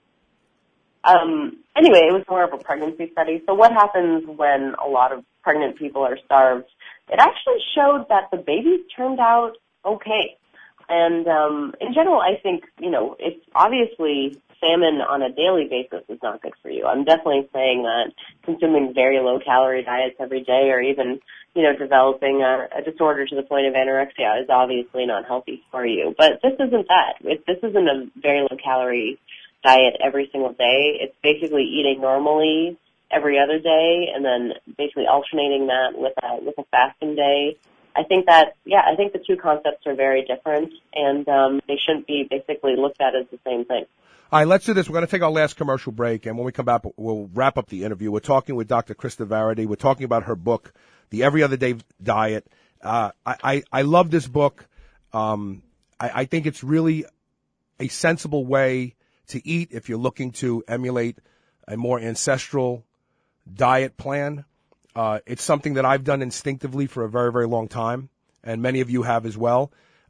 Anyway, it was more of a pregnancy study. So what happens when a lot of pregnant people are starved? It actually showed that the babies turned out okay. And in general, I think, it's obviously famine on a daily basis is not good for you. I'm definitely saying that consuming very low-calorie diets every day, or even, developing a disorder to the point of anorexia is obviously not healthy for you. But this isn't that. This isn't a very low-calorie diet every single day. It's basically eating normally every other day, and then basically alternating that with a fasting day. I think the two concepts are very different, and they shouldn't be basically looked at as the same thing. All right, let's do this. We're going to take our last commercial break, and when we come back, we'll wrap up the interview. We're talking with Dr. Krista Varady. We're talking about her book, The Every Other Day Diet. I love this book. I think it's really a sensible way to eat if you're looking to emulate a more ancestral diet plan. It's something that I've done instinctively for a very, very long time, and many of you have as well.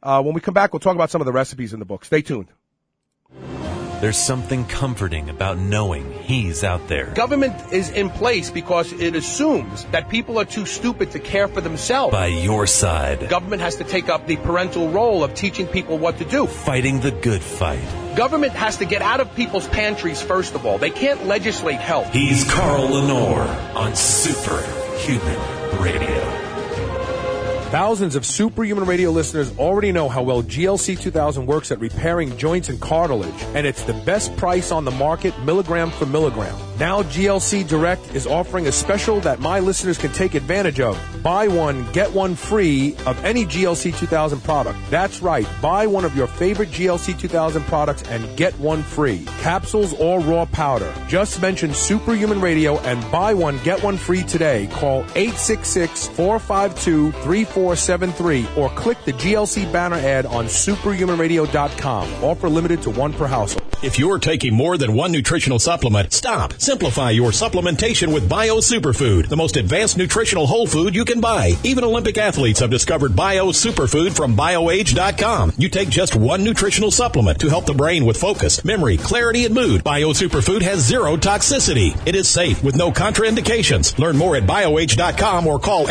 When we come back, we'll talk about some of the recipes in the book. Stay tuned. There's something comforting about knowing he's out there. Government is in place because it assumes that people are too stupid to care for themselves. By your side. Government has to take up the parental role of teaching people what to do. Fighting the good fight. Government has to get out of people's pantries, first of all. They can't legislate health. He's Carl Lenore on Superhuman Radio. Thousands of Superhuman Radio listeners already know how well GLC 2000 works at repairing joints and cartilage, and it's the best price on the market, milligram for milligram. Now GLC Direct is offering a special that my listeners can take advantage of. Buy one, get one free of any GLC 2000 product. That's right, buy one of your favorite GLC 2000 products and get one free. Capsules or raw powder. Just mention Superhuman Radio and buy one, get one free today. Call 866-452-3473 or click the GLC banner ad on superhumanradio.com. Offer limited to one per household. If you're taking more than one nutritional supplement, stop. Simplify your supplementation with Bio Superfood, the most advanced nutritional whole food you can buy. Even Olympic athletes have discovered Bio Superfood from BioAge.com. You take just one nutritional supplement to help the brain with focus, memory, clarity, and mood. Bio Superfood has zero toxicity. It is safe with no contraindications. Learn more at BioAge.com or call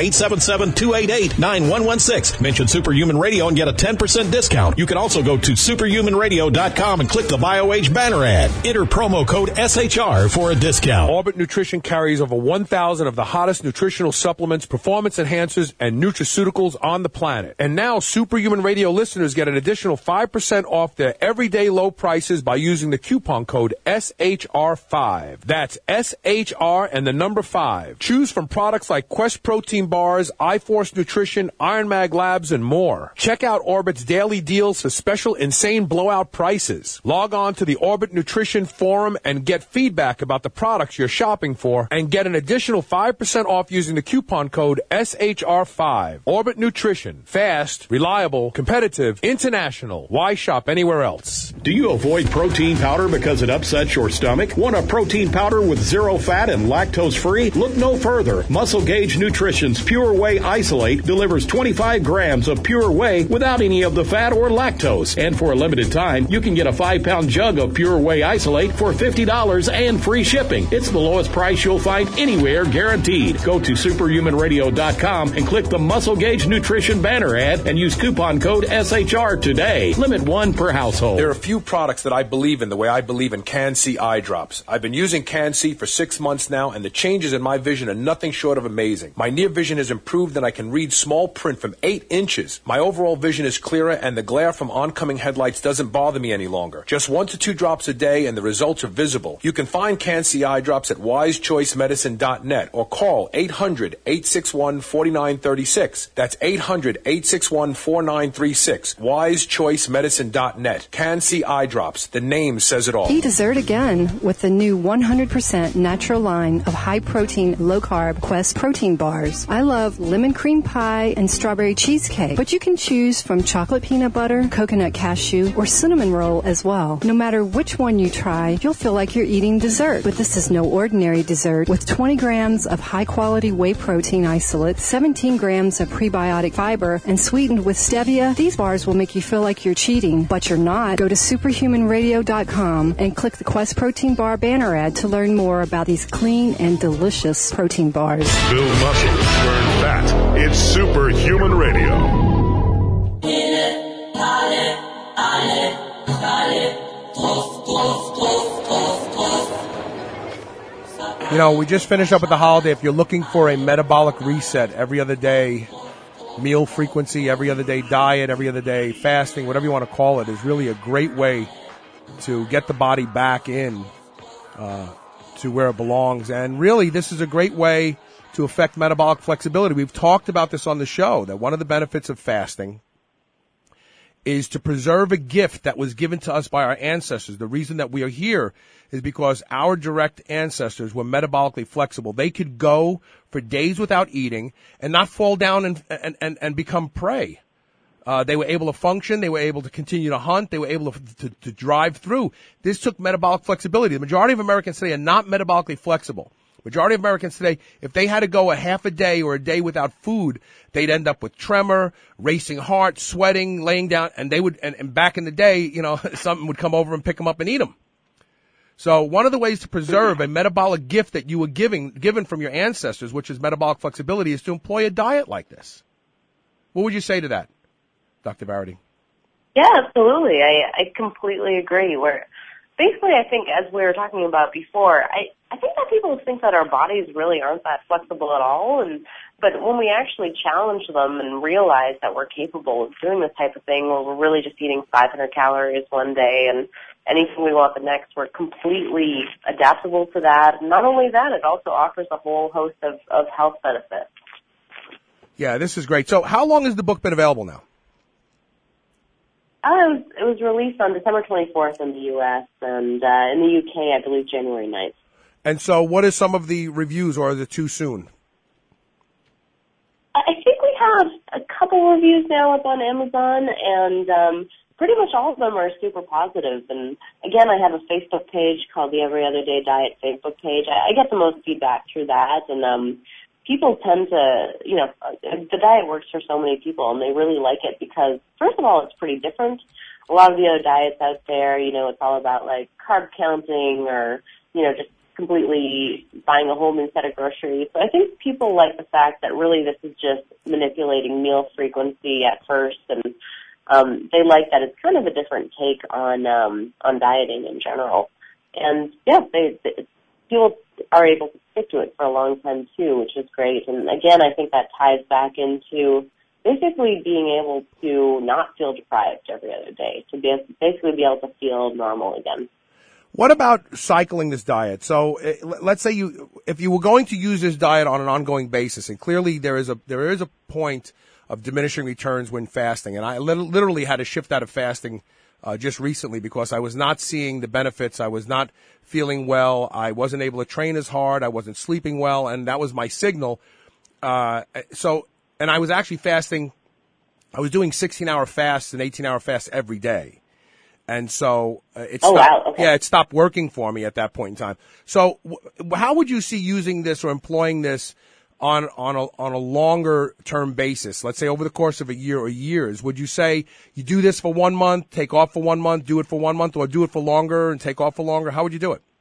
877-288-9116. Mention Superhuman Radio and get a 10% discount. You can also go to superhumanradio.com and click the BioAge banner ad. Enter promo code SHR for a discount. Orbit Nutrition carries over 1,000 of the hottest nutritional supplements, performance enhancers, and nutraceuticals on the planet. And now Superhuman Radio listeners get an additional 5% off their everyday low prices by using the coupon code SHR5. That's SHR and the number 5. Choose from products like Quest Protein Bars, iForce Nutrition, Iron Mag Labs, and more. Check out Orbit's daily deals for special insane blowout prices. Log on to the Orbit Nutrition Forum and get feedback about the products you're shopping for and get an additional 5% off using the coupon code SHR5. Orbit Nutrition. Fast, reliable, competitive, international. Why shop anywhere else? Do you avoid protein powder because it upsets your stomach? Want a protein powder with zero fat and lactose free? Look no further. Muscle Gauge Nutrition's Pure Whey Isolate delivers 25 grams of pure whey without any of the fat or lactose. And for a limited time, you can get a 5-pound jug of Pure Whey Isolate for $50 and free shipping. It's the lowest price you'll find anywhere, guaranteed. Go to superhumanradio.com and click the Muscle Gauge Nutrition banner ad and use coupon code SHR today. Limit one per household. There are a few products that I believe in the way I believe in Can-C eye drops. I've been using Can-C for 6 months now, and the changes in my vision are nothing short of amazing. My near vision has improved, and I can read small print from 8 inches. My overall vision is clearer, and the glare from oncoming headlights doesn't bother me any longer. Just 1 to 2 drops a day, and the results are visible. You can find Can-C eye drops at wisechoicemedicine.net or call 800-861-4936. That's 800-861-4936. wisechoicemedicine.net. Can-C eye drops. The name says it all. Eat dessert again with the new 100% natural line of high-protein, low-carb Quest protein bars. I love lemon cream pie and strawberry cheesecake, but you can choose from chocolate peanut butter, coconut cashew, or cinnamon roll as well. No matter which one you try, you'll feel like you're eating dessert. But this is no ordinary dessert. With 20 grams of high-quality whey protein isolate, 17 grams of prebiotic fiber, and sweetened with stevia, these bars will make you feel like you're cheating, but you're not. Go to superhumanradio.com and click the Quest Protein Bar banner ad to learn more about these clean and delicious protein bars. Build muscle, burn fat. It's Superhuman Radio. You know, we just finished up with the holiday. If you're looking for a metabolic reset every other day, meal frequency, every other day diet, every other day fasting, whatever you want to call it, is really a great way to get the body back in to where it belongs. And really, this is a great way to affect metabolic flexibility. We've talked about this on the show, that one of the benefits of fasting is to preserve a gift that was given to us by our ancestors. The reason that we are here is because our direct ancestors were metabolically flexible. They could go for days without eating and not fall down and become prey. They were able to function. They were able to continue to hunt. They were able to drive through. This took metabolic flexibility. The majority of Americans today are not metabolically flexible. Majority of Americans today, if they had to go a half a day or a day without food, they'd end up with tremor, racing heart, sweating, laying down, and and back in the day, you know, something would come over and pick them up and eat them. So one of the ways to preserve a metabolic gift that you were given from your ancestors, which is metabolic flexibility, is to employ a diet like this. What would you say to that, Dr. Varady? Yeah, absolutely. I completely agree. Basically, I think, as we were talking about before, I think that people think that our bodies really aren't that flexible at all, but when we actually challenge them and realize that we're capable of doing this type of thing, where we're really just eating 500 calories one day and anything we want the next, we're completely adaptable to that. And not only that, it also offers a whole host of health benefits. Yeah, this is great. So how long has the book been available now? It was released on December 24th in the U.S. and in the U.K., I believe, January 9th. And so what is some of the reviews, or is it too soon? I think we have a couple reviews now up on Amazon, and pretty much all of them are super positive. And again, I have a Facebook page called the Every Other Day Diet Facebook page. I get the most feedback through that, and people tend to, you know, the diet works for so many people, and they really like it because, first of all, it's pretty different. A lot of the other diets out there, you know, it's all about, like, carb counting or, you know, just completely buying a whole new set of groceries. So I think people like the fact that really this is just manipulating meal frequency at first, and they like that it's kind of a different take on dieting in general. And, yeah, people are able to stick to it for a long time, too, which is great. And, again, I think that ties back into basically being able to not feel deprived every other day, to basically be able to feel normal again. What about cycling this diet? So let's say if you were going to use this diet on an ongoing basis, and clearly there is a point of diminishing returns when fasting, and I literally had to shift out of fasting just recently because I was not seeing the benefits. I was not feeling well. I wasn't able to train as hard. I wasn't sleeping well, and that was my signal. And I was actually fasting. I was doing 16-hour fasts and 18-hour fasts every day. And so it stopped working for me at that point in time. So how would you see using this or employing this on a longer term basis? Let's say over the course of a year or years. Would you say you do this for 1 month, take off for 1 month, do it for 1 month, or do it for longer and take off for longer? How would you do it?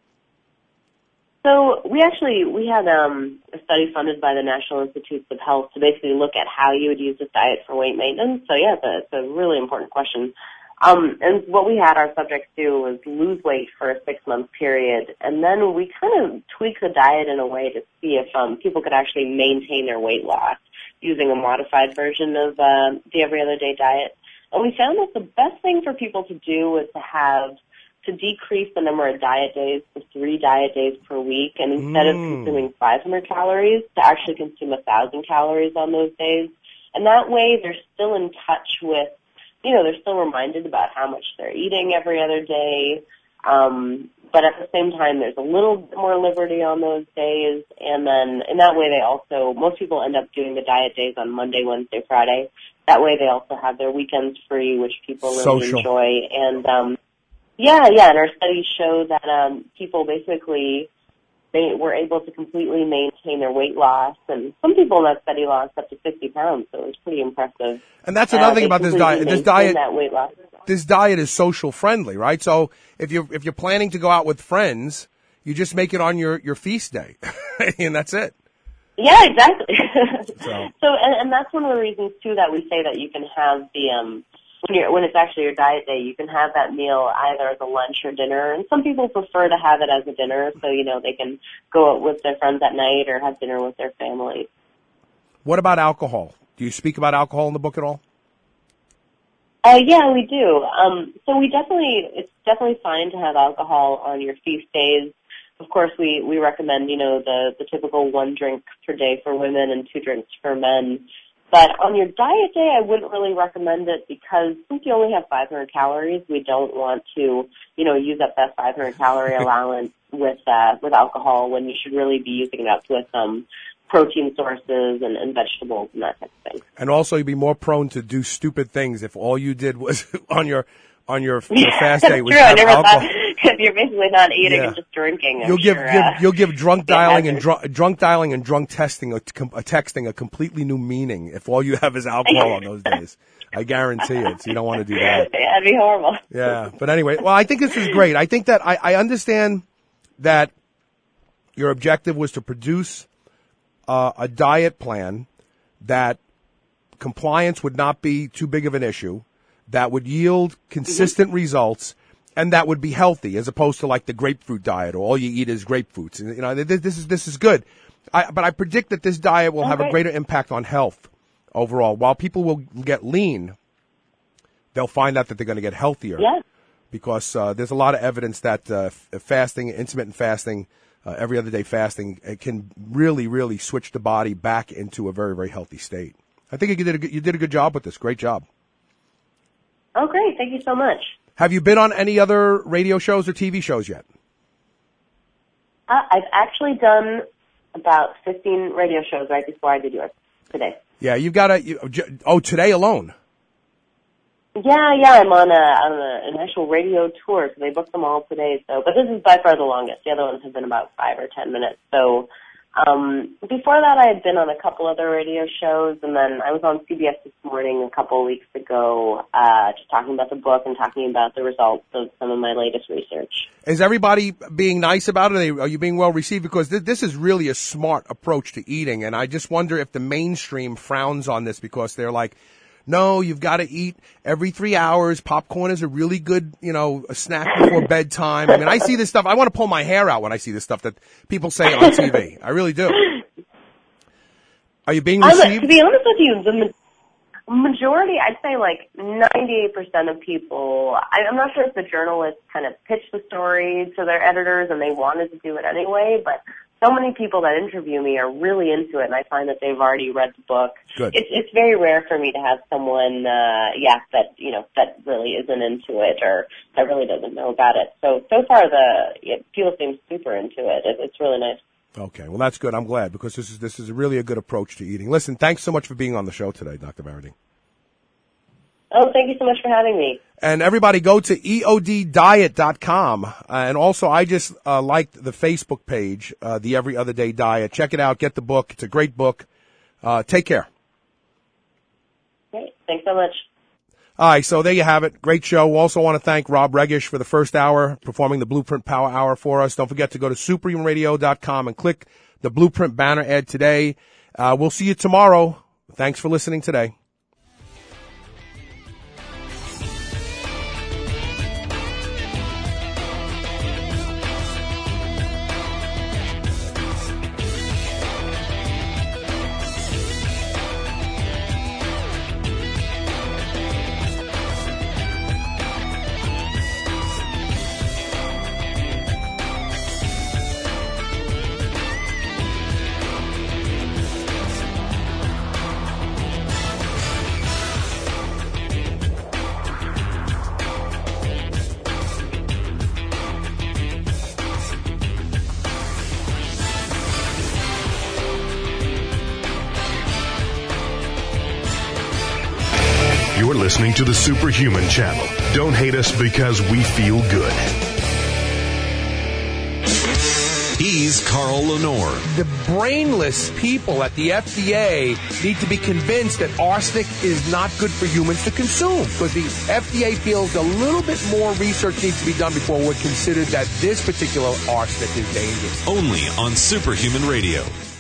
So we had a study funded by the National Institutes of Health to basically look at how you would use this diet for weight maintenance. So yeah, it's a really important question. And what we had our subjects do was lose weight for a 6-month period, and then we kind of tweaked the diet in a way to see if people could actually maintain their weight loss using a modified version of the Every Other Day diet. And we found that the best thing for people to do was to decrease the number of diet days to 3 diet days per week, and instead of consuming 500 calories, to actually consume 1,000 calories on those days. And that way they're still in touch with, you know, they're still reminded about how much they're eating every other day, but at the same time, there's a little bit more liberty on those days, and then in that way, most people end up doing the diet days on Monday, Wednesday, Friday. That way, they also have their weekends free, which people really enjoy. And and our studies show that people basically they were able to completely maintain their weight loss, and some people in that study lost up to 50 pounds, so it was pretty impressive. And that's another thing about this diet. That weight loss. This diet is social friendly, right? So if you're planning to go out with friends, you just make it on your feast day, and that's it. Yeah, exactly. So that's one of the reasons too that we say that you can have the when it's actually your diet day, you can have that meal either as a lunch or dinner. And some people prefer to have it as a dinner, so, you know, they can go out with their friends at night or have dinner with their family. What about alcohol? Do you speak about alcohol in the book at all? Yeah, we do. So it's definitely fine to have alcohol on your feast days. Of course, we recommend, you know, the typical 1 drink per day for women and 2 drinks for men. But on your diet day, I wouldn't really recommend it because since you only have 500 calories, we don't want to, you know, use up that 500 calorie allowance with alcohol when you should really be using it up with protein sources and vegetables and that type of thing. And also, you'd be more prone to do stupid things if all you did was on your fast day was true. have I never alcohol. thought, because you're basically not eating Yeah. and just drinking. You'll give drunk dialing and drunk texting a completely new meaning if all you have is alcohol on those days. I guarantee it. So you don't want to do that. Yeah, it'd be horrible. Yeah, but anyway, well, I think this is great. I think that I understand that your objective was to produce a diet plan that compliance would not be too big of an issue, that would yield consistent results, and that would be healthy, as opposed to like the grapefruit diet, or all you eat is grapefruits. And, you know, this is good. But I predict that this diet will have a greater impact on health overall. While people will get lean, they'll find out that they're going to get healthier. Yeah. Because there's a lot of evidence that fasting, intermittent fasting, every other day fasting, it can really, really switch the body back into a very, very healthy state. I think you did a good job with this. Great job. Oh, great. Thank you so much. Have you been on any other radio shows or TV shows yet? I've actually done about 15 radio shows right before I did yours today. Yeah, you've got today alone. Yeah, I'm on an actual radio tour, so they booked them all today. So, but this is by far the longest. The other ones have been about 5 or 10 minutes. So, before that, I had been on a couple other radio shows, and then I was on CBS This Morning a couple of weeks ago, just talking about the book and talking about the results of some of my latest research. Is everybody being nice about it? Are you being well received? Because this is really a smart approach to eating, and I just wonder if the mainstream frowns on this because they're like, no, you've got to eat every 3 hours. Popcorn is a really good, a snack before bedtime. I mean, I see this stuff. I want to pull my hair out when I see this stuff that people say on TV. I really do. Are you being received? To be honest with you, the majority, I'd say like 98% of people, I'm not sure if the journalists kind of pitched the story to their editors and they wanted to do it anyway, but so many people that interview me are really into it, and I find that they've already read the book. Good. It's very rare for me to have someone, that really isn't into it or that really doesn't know about it. So far, people seem super into it. It's really nice. Okay, well that's good. I'm glad because this is really a good approach to eating. Listen, thanks so much for being on the show today, Dr. Baradine. Oh, thank you so much for having me. And everybody go to eoddiet.com. And also, I just liked the Facebook page, The Every Other Day Diet. Check it out. Get the book. It's a great book. Take care. Great. Thanks so much. All right, so there you have it. Great show. We also want to thank Rob Regish for the first hour, performing the Blueprint Power Hour for us. Don't forget to go to superhumanradio.com and click the Blueprint banner ad today. We'll see you tomorrow. Thanks for listening today. You're listening to the Superhuman Channel. Don't hate us because we feel good. He's Carl Lenore. The brainless people at the FDA need to be convinced that arsenic is not good for humans to consume, because the FDA feels a little bit more research needs to be done before we're considered that this particular arsenic is dangerous. Only on Superhuman Radio.